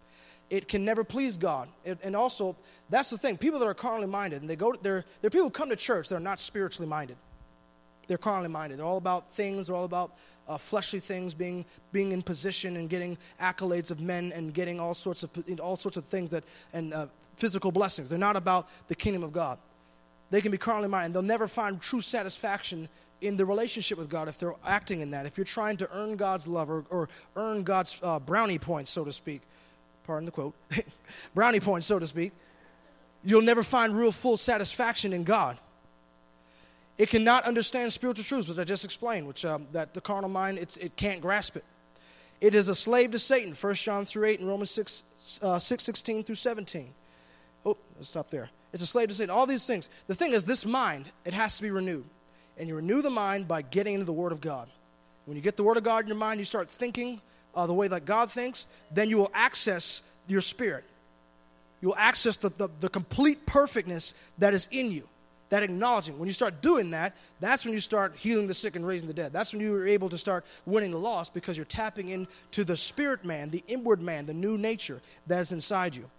It can never please God. And also, that's the thing. People that are carnally minded, and there are people who come to church that are not spiritually minded. They're carnally minded. They're all about things. They're all about fleshly things, being in position and getting accolades of men and getting all sorts of things and physical blessings. They're not about the kingdom of God. They can be carnally minded. They'll never find true satisfaction in the relationship with God if they're acting in that. If you're trying to earn God's love or earn God's brownie points, so to speak, pardon the quote, brownie points, so to speak, you'll never find real full satisfaction in God. It cannot understand spiritual truths, which I just explained, which that the carnal mind, it can't grasp it. It is a slave to Satan, 1 John 3:8 and Romans 6:16 through 17. Oh, let's stop there. It's a slave to Satan. All these things. The thing is, this mind, it has to be renewed. And you renew the mind by getting into the Word of God. When you get the Word of God in your mind, you start thinking the way that God thinks, then you will access your spirit. You will access the complete perfectness that is in you. That acknowledging. When you start doing that, that's when you start healing the sick and raising the dead. That's when you are able to start winning the lost because you're tapping into the spirit man, the inward man, the new nature that is inside you.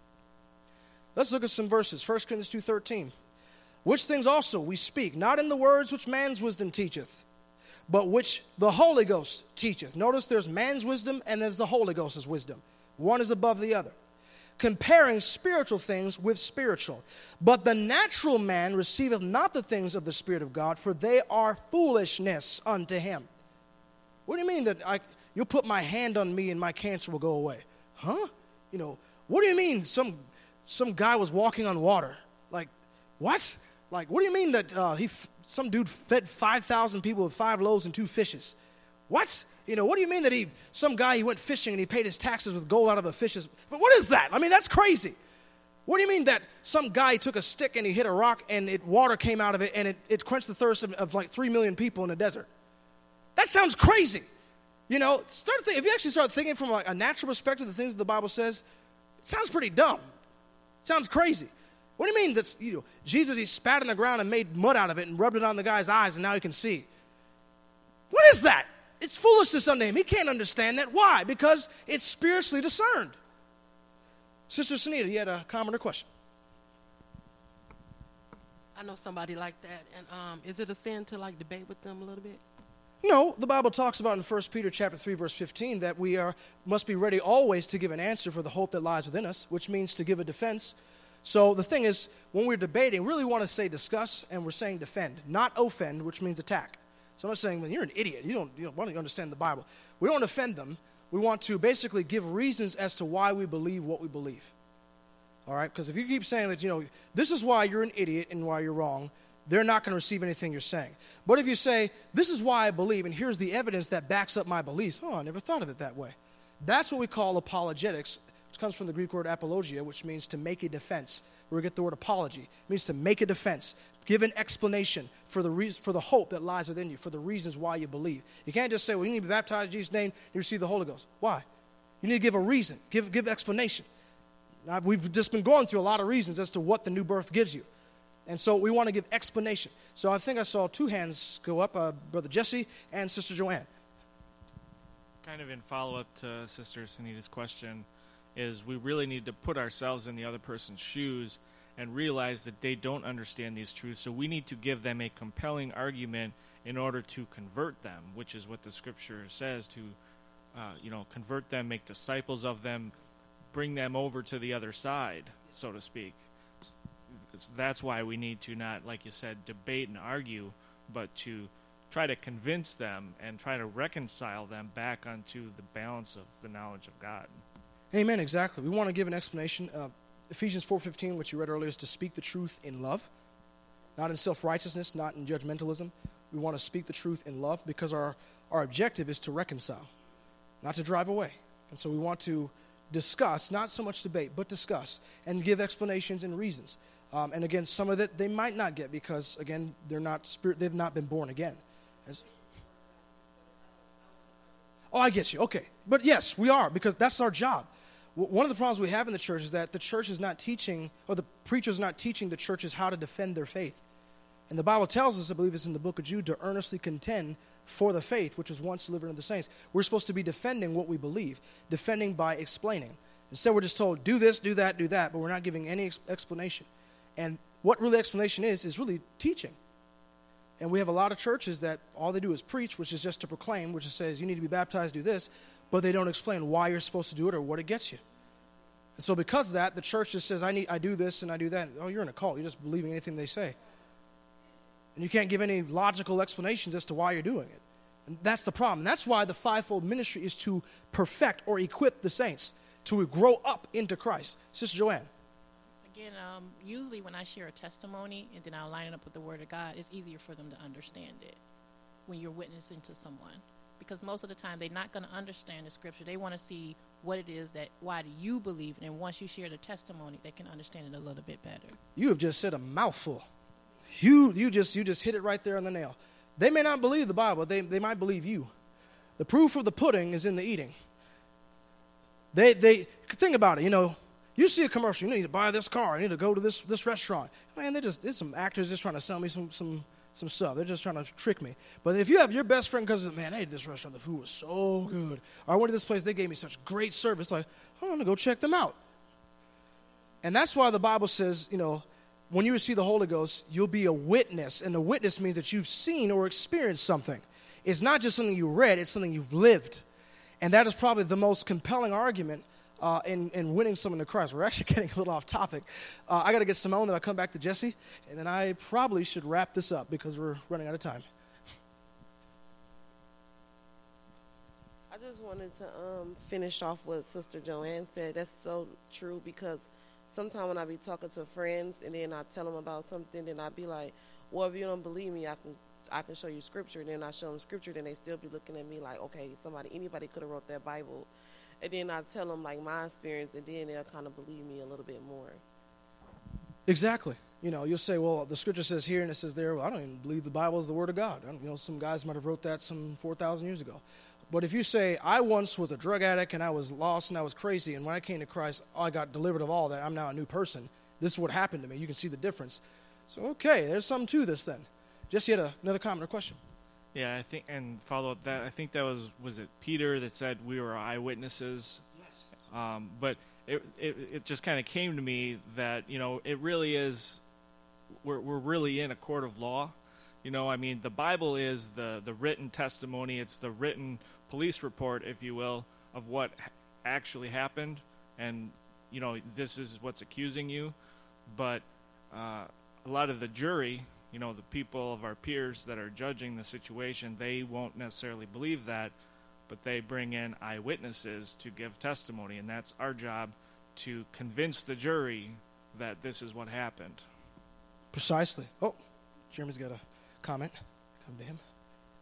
Let's look at some verses. 1 Corinthians 2:13. Which things also we speak, not in the words which man's wisdom teacheth, but which the Holy Ghost teacheth. Notice there's man's wisdom and there's the Holy Ghost's wisdom. One is above the other. Comparing spiritual things with spiritual. But the natural man receiveth not the things of the Spirit of God, for they are foolishness unto him. What do you mean that you'll put my hand on me and my cancer will go away? Huh? What do you mean some guy was walking on water? Like, what? Like, what do you mean that some dude fed 5,000 people with 5 loaves and 2 fishes? What? What do you mean that some guy, he went fishing and he paid his taxes with gold out of the fishes? But what is that? I mean, that's crazy. What do you mean that some guy took a stick and he hit a rock and water came out of it and it quenched the thirst of like 3 million people in the desert? That sounds crazy. Start thinking, if you actually start thinking from like a natural perspective, the things that the Bible says, it sounds pretty dumb. It sounds crazy. What do you mean that Jesus, he spat on the ground and made mud out of it and rubbed it on the guy's eyes and now he can see? What is that? It's foolishness unto him. He can't understand that. Why? Because it's spiritually discerned. Sister Sunita, you had a comment or question? I know somebody like that. And is it a sin to like debate with them a little bit? No, the Bible talks about in 1 Peter chapter 3, verse 15, that we must be ready always to give an answer for the hope that lies within us, which means to give a defense. So the thing is, when we're debating, we really want to say discuss, and we're saying defend, not offend, which means attack. So I'm not saying, well, you're an idiot. You don't want to understand the Bible. We don't offend them. We want to basically give reasons as to why we believe what we believe. All right? Because if you keep saying that, this is why you're an idiot and why you're wrong, they're not going to receive anything you're saying. But if you say, this is why I believe, and here's the evidence that backs up my beliefs, I never thought of it that way. That's what we call apologetics, which comes from the Greek word apologia, which means to make a defense. Where we get the word apology. It means to make a defense, give an explanation for the hope that lies within you, for the reasons why you believe. You can't just say, well, you need to be baptized in Jesus' name, you receive the Holy Ghost. Why? You need to give a reason, give explanation. Now, we've just been going through a lot of reasons as to what the new birth gives you. And so we want to give explanation. So I think I saw 2 hands go up, Brother Jesse and Sister Joanne. Kind of in follow-up to Sister Sunita's question, is we really need to put ourselves in the other person's shoes and realize that they don't understand these truths. So we need to give them a compelling argument in order to convert them, which is what the Scripture says, to convert them, make disciples of them, bring them over to the other side, so to speak. That's why we need to not, like you said, debate and argue, but to try to convince them and try to reconcile them back onto the balance of the knowledge of God. Amen, exactly. We want to give an explanation. Ephesians 4:15, which you read earlier, is to speak the truth in love, not in self-righteousness, not in judgmentalism. We want to speak the truth in love because our objective is to reconcile, not to drive away. And so we want to discuss, not so much debate, but discuss and give explanations and reasons. And again, some of it they might not get because, again, they've not been born again. Oh, I get you. Okay. But yes, we are, because that's our job. One of the problems we have in the church is that the church is not teaching, or the preacher is not teaching the churches how to defend their faith. And the Bible tells us, I believe it's in the book of Jude, to earnestly contend for the faith which was once delivered unto the saints. We're supposed to be defending what we believe, defending by explaining. Instead, we're just told, do this, do that, but we're not giving any explanation. And what really explanation is really teaching. And we have a lot of churches that all they do is preach, which is just to proclaim, which says you need to be baptized, do this, but they don't explain why you're supposed to do it or what it gets you. And so because of that, the church just says, I do this and I do that. Oh, you're in a cult. You're just believing anything they say. And you can't give any logical explanations as to why you're doing it. And that's the problem. And that's why the fivefold ministry is to perfect or equip the saints to grow up into Christ. Sister Joanne. Again, usually when I share a testimony and then I'll line it up with the Word of God, it's easier for them to understand it when you're witnessing to someone. Because most of the time they're not going to understand the Scripture. They want to see what it is why do you believe it? And once you share the testimony, they can understand it a little bit better. You have just said a mouthful. You just hit it right there on the nail. They may not believe the Bible. They might believe you. The proof of the pudding is in the eating. They think about it, You see a commercial, you need to buy this car, you need to go to this restaurant. Man, there's some actors just trying to sell me some stuff. They're just trying to trick me. But if you have your best friend comes, man, I ate this restaurant, the food was so good. Or I went to this place, they gave me such great service. Like, I'm going to go check them out. And that's why the Bible says, when you receive the Holy Ghost, you'll be a witness. And a witness means that you've seen or experienced something. It's not just something you read, it's something you've lived. And that is probably the most compelling argument in winning someone to Christ. We're actually getting a little off topic. I got to get Simone, then I'll come back to Jesse, and then I probably should wrap this up because we're running out of time. I just wanted to finish off what Sister Joanne said. That's so true because sometimes when I be talking to friends and then I tell them about something, then I be like, well, if you don't believe me, I can show you scripture. And then I show them scripture, then they still be looking at me like, okay, anybody could have wrote that Bible. And then I tell them like my experience, and then they'll kind of believe me a little bit more. Exactly. You'll say, well, the scripture says here and it says there. Well, I don't even believe the Bible is the word of God. Some guys might have wrote that some 4,000 years ago. But if you say, I once was a drug addict and I was lost and I was crazy, and when I came to Christ, I got delivered of all that. I'm now a new person. This is what happened to me. You can see the difference. So, okay, there's something to this then. Jesse had another comment or question. Yeah, I think, and follow up that, I think that was it Peter that said we were eyewitnesses? Yes. But it just kind of came to me that, it really is, we're really in a court of law. The Bible is the written testimony. It's the written police report, if you will, of what actually happened. And, this is what's accusing you. But a lot of the jury, the people of our peers that are judging the situation, they won't necessarily believe that, but they bring in eyewitnesses to give testimony. And that's our job, to convince the jury that this is what happened. Precisely. Oh, Jeremy's got a comment. Come to him.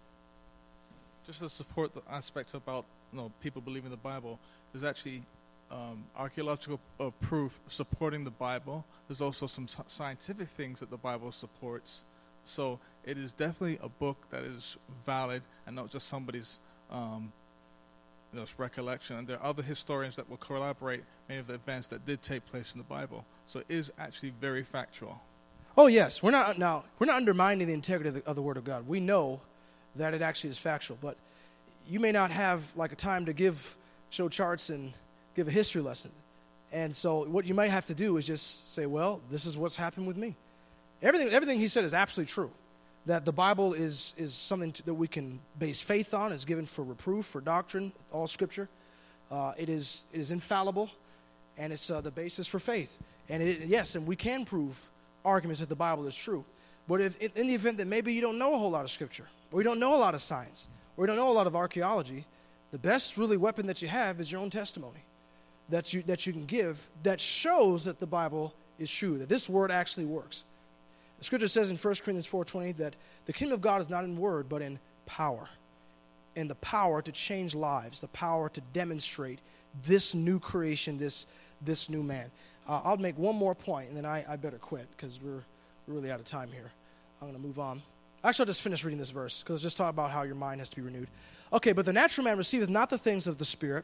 Just to support the aspect about people believing the Bible, there's actually archaeological proof supporting the Bible. There's also some scientific things that the Bible supports. So it is definitely a book that is valid and not just somebody's recollection. And there are other historians that will corroborate many of the events that did take place in the Bible. So it is actually very factual. Oh, yes. We're not undermining the integrity of the Word of God. We know that it actually is factual. But you may not have like a time to show charts and give a history lesson. And so what you might have to do is just say, well, this is what's happened with me. Everything he said is absolutely true. That the Bible is something that we can base faith on. It's given for reproof, for doctrine, all Scripture. It is infallible, and it's the basis for faith. And and we can prove arguments that the Bible is true. But if in the event that maybe you don't know a whole lot of Scripture, or you don't know a lot of science, or you don't know a lot of archaeology, the best really weapon that you have is your own testimony that you can give that shows that the Bible is true, that this word actually works. The Scripture says in 1 Corinthians 4:20 that the kingdom of God is not in word but in power. And the power to change lives, the power to demonstrate this new creation, this new man. I'll make one more point, and then I better quit because we're really out of time here. I'm going to move on. Actually, I'll just finish reading this verse because it's just talking about how your mind has to be renewed. Okay, but the natural man receiveth not the things of the Spirit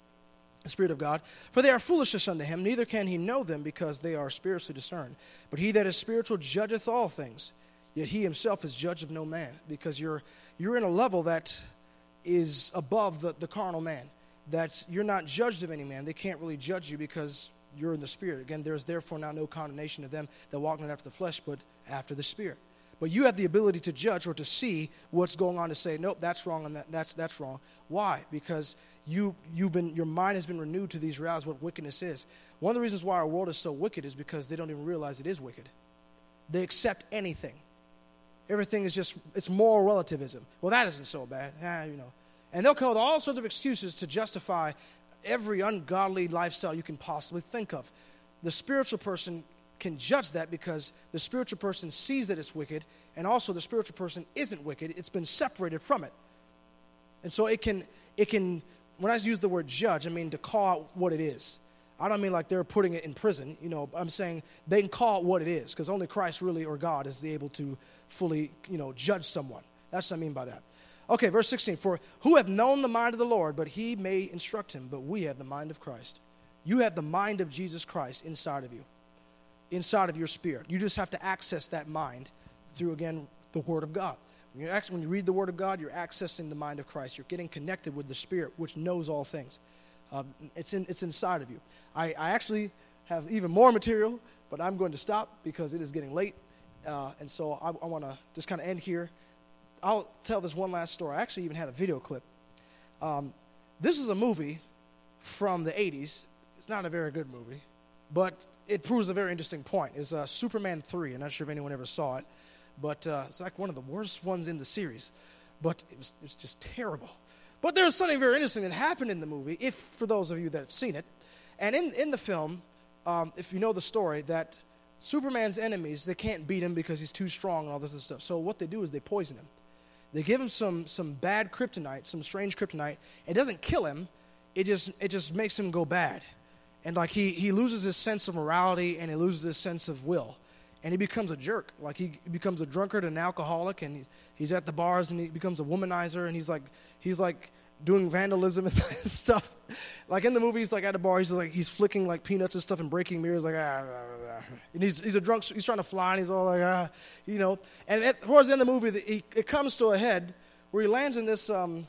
of God, for they are foolishness unto him, neither can he know them because they are spiritually discerned. But he that is spiritual judgeth all things, yet he himself is judge of no man, because you're in a level that is above the carnal man, that you're not judged of any man. They can't really judge you because you're in the Spirit. Again, there is therefore now no condemnation to them that walk not after the flesh, but after the Spirit. But you have the ability to judge or to see what's going on, to say, nope, that's wrong and that's wrong. Why? Because your mind has been renewed to these realities, what wickedness is. One of the reasons why our world is so wicked is because they don't even realize it is wicked. They accept anything. Everything is it's moral relativism. Well, that isn't so bad. And they'll come with all sorts of excuses to justify every ungodly lifestyle you can possibly think of. The spiritual person can judge that because the spiritual person sees that it's wicked, and also the spiritual person isn't wicked. It's been separated from it. And so it can, when I use the word judge, I mean to call out what it is. I don't mean like they're putting it in prison. I'm saying they can call it what it is, because only Christ really, or God, is able to fully, judge someone. That's what I mean by that. Okay, verse 16. For who hath known the mind of the Lord, but he may instruct him, but we have the mind of Christ. You have the mind of Jesus Christ inside of you, inside of your spirit. You just have to access that mind through, again, the Word of God. When you read the Word of God, you're accessing the mind of Christ. You're getting connected with the Spirit, which knows all things. It's inside of you. I actually have even more material, but I'm going to stop because it is getting late. And so I want to just kind of end here. I'll tell this one last story. I actually even had a video clip. This is a movie from the 80s. It's not a very good movie, but it proves a very interesting point. It's Superman 3. I'm not sure if anyone ever saw it, but it's like one of the worst ones in the series. But it was just terrible. But there was something very interesting that happened in the movie, for those of you that have seen it. And in the film, if you know the story, that Superman's enemies, they can't beat him because he's too strong and all this other stuff. So what they do is they poison him. They give him some bad kryptonite, some strange kryptonite. It doesn't kill him. It just makes him go bad. And like he loses his sense of morality and he loses his sense of will. And he becomes a jerk. Like he becomes a drunkard and an alcoholic, and he's at the bars and he becomes a womanizer, and he's like doing vandalism and stuff. Like in the movie, he's like at a bar, he's flicking like peanuts and stuff and breaking mirrors, like and he's a drunk. He's trying to fly, and he's all like you know. And towards the end of the movie, it comes to a head where he lands in this trying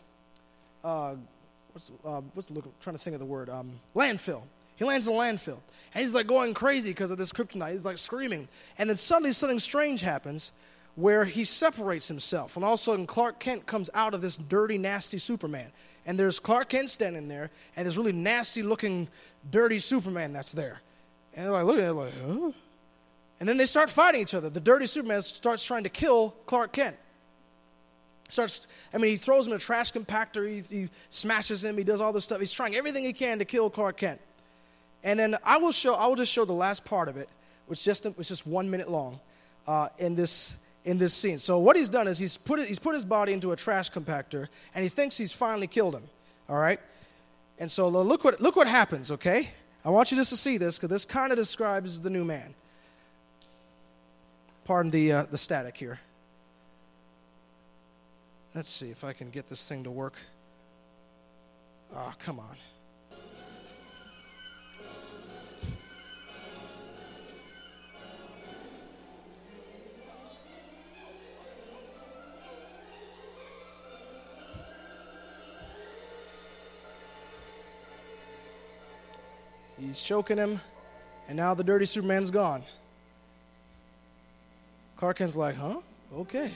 to think of the word, landfill. He lands in a landfill, and he's like going crazy because of this kryptonite. He's like screaming, and then suddenly something strange happens where he separates himself, and all of a sudden Clark Kent comes out of this dirty, nasty Superman, and there's Clark Kent standing there, and this really nasty-looking, dirty Superman that's there, and they're like looking at it like, huh? And then they start fighting each other. The dirty Superman starts trying to kill Clark Kent. He throws him in a trash compactor, he smashes him, he does all this stuff. He's trying everything he can to kill Clark Kent. And then I will just show the last part of it, which was just 1 minute long, in this scene. So what he's done is he's put his body into a trash compactor, and he thinks he's finally killed him. All right, and so look what happens. Okay, I want you just to see this because this kind of describes the new man. Pardon the static here. Let's see if I can get this thing to work. Oh, come on. He's choking him, and now the dirty Superman's gone. Clark Kent's like, huh? Okay.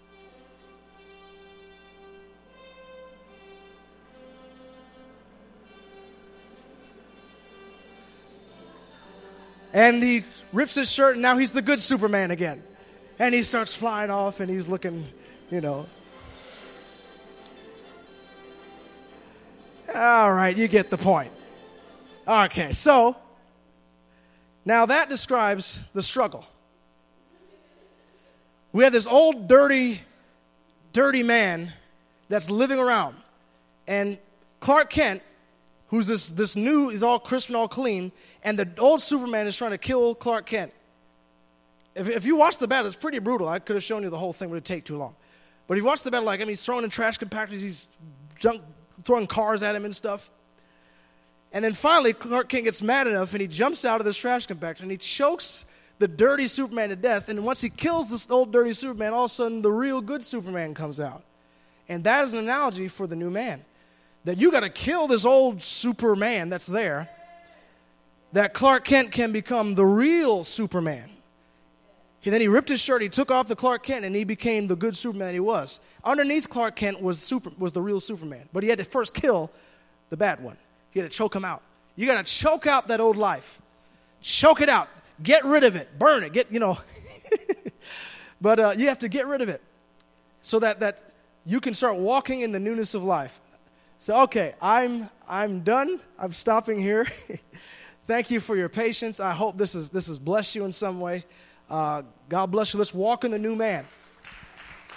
And he rips his shirt, and now he's the good Superman again. And he starts flying off, and he's looking, you know. All right, you get the point. Okay, so now that describes the struggle. We have this old, dirty man that's living around. And Clark Kent, who's this new, is all crisp and all clean, and the old Superman is trying to kill Clark Kent. If you watch the battle, it's pretty brutal. I could have shown you the whole thing, but it would take too long. But if you watch the battle, he's throwing in trash compactors, he's throwing cars at him and stuff. And then finally, Clark Kent gets mad enough, and he jumps out of this trash compactor, and he chokes the dirty Superman to death. And once he kills this old dirty Superman, all of a sudden the real good Superman comes out. And that is an analogy for the new man. That you got to kill this old Superman that's there, that Clark Kent can become the real Superman. Then he ripped his shirt, he took off the Clark Kent, and he became the good Superman he was. Underneath Clark Kent was the real Superman. But he had to first kill the bad one. He had to choke him out. You got to choke out that old life. Choke it out. Get rid of it. Burn it. But you have to get rid of it so that you can start walking in the newness of life. So, okay, I'm done. I'm stopping here. Thank you for your patience. I hope this has blessed you in some way. God bless you. Let's walk in the new man.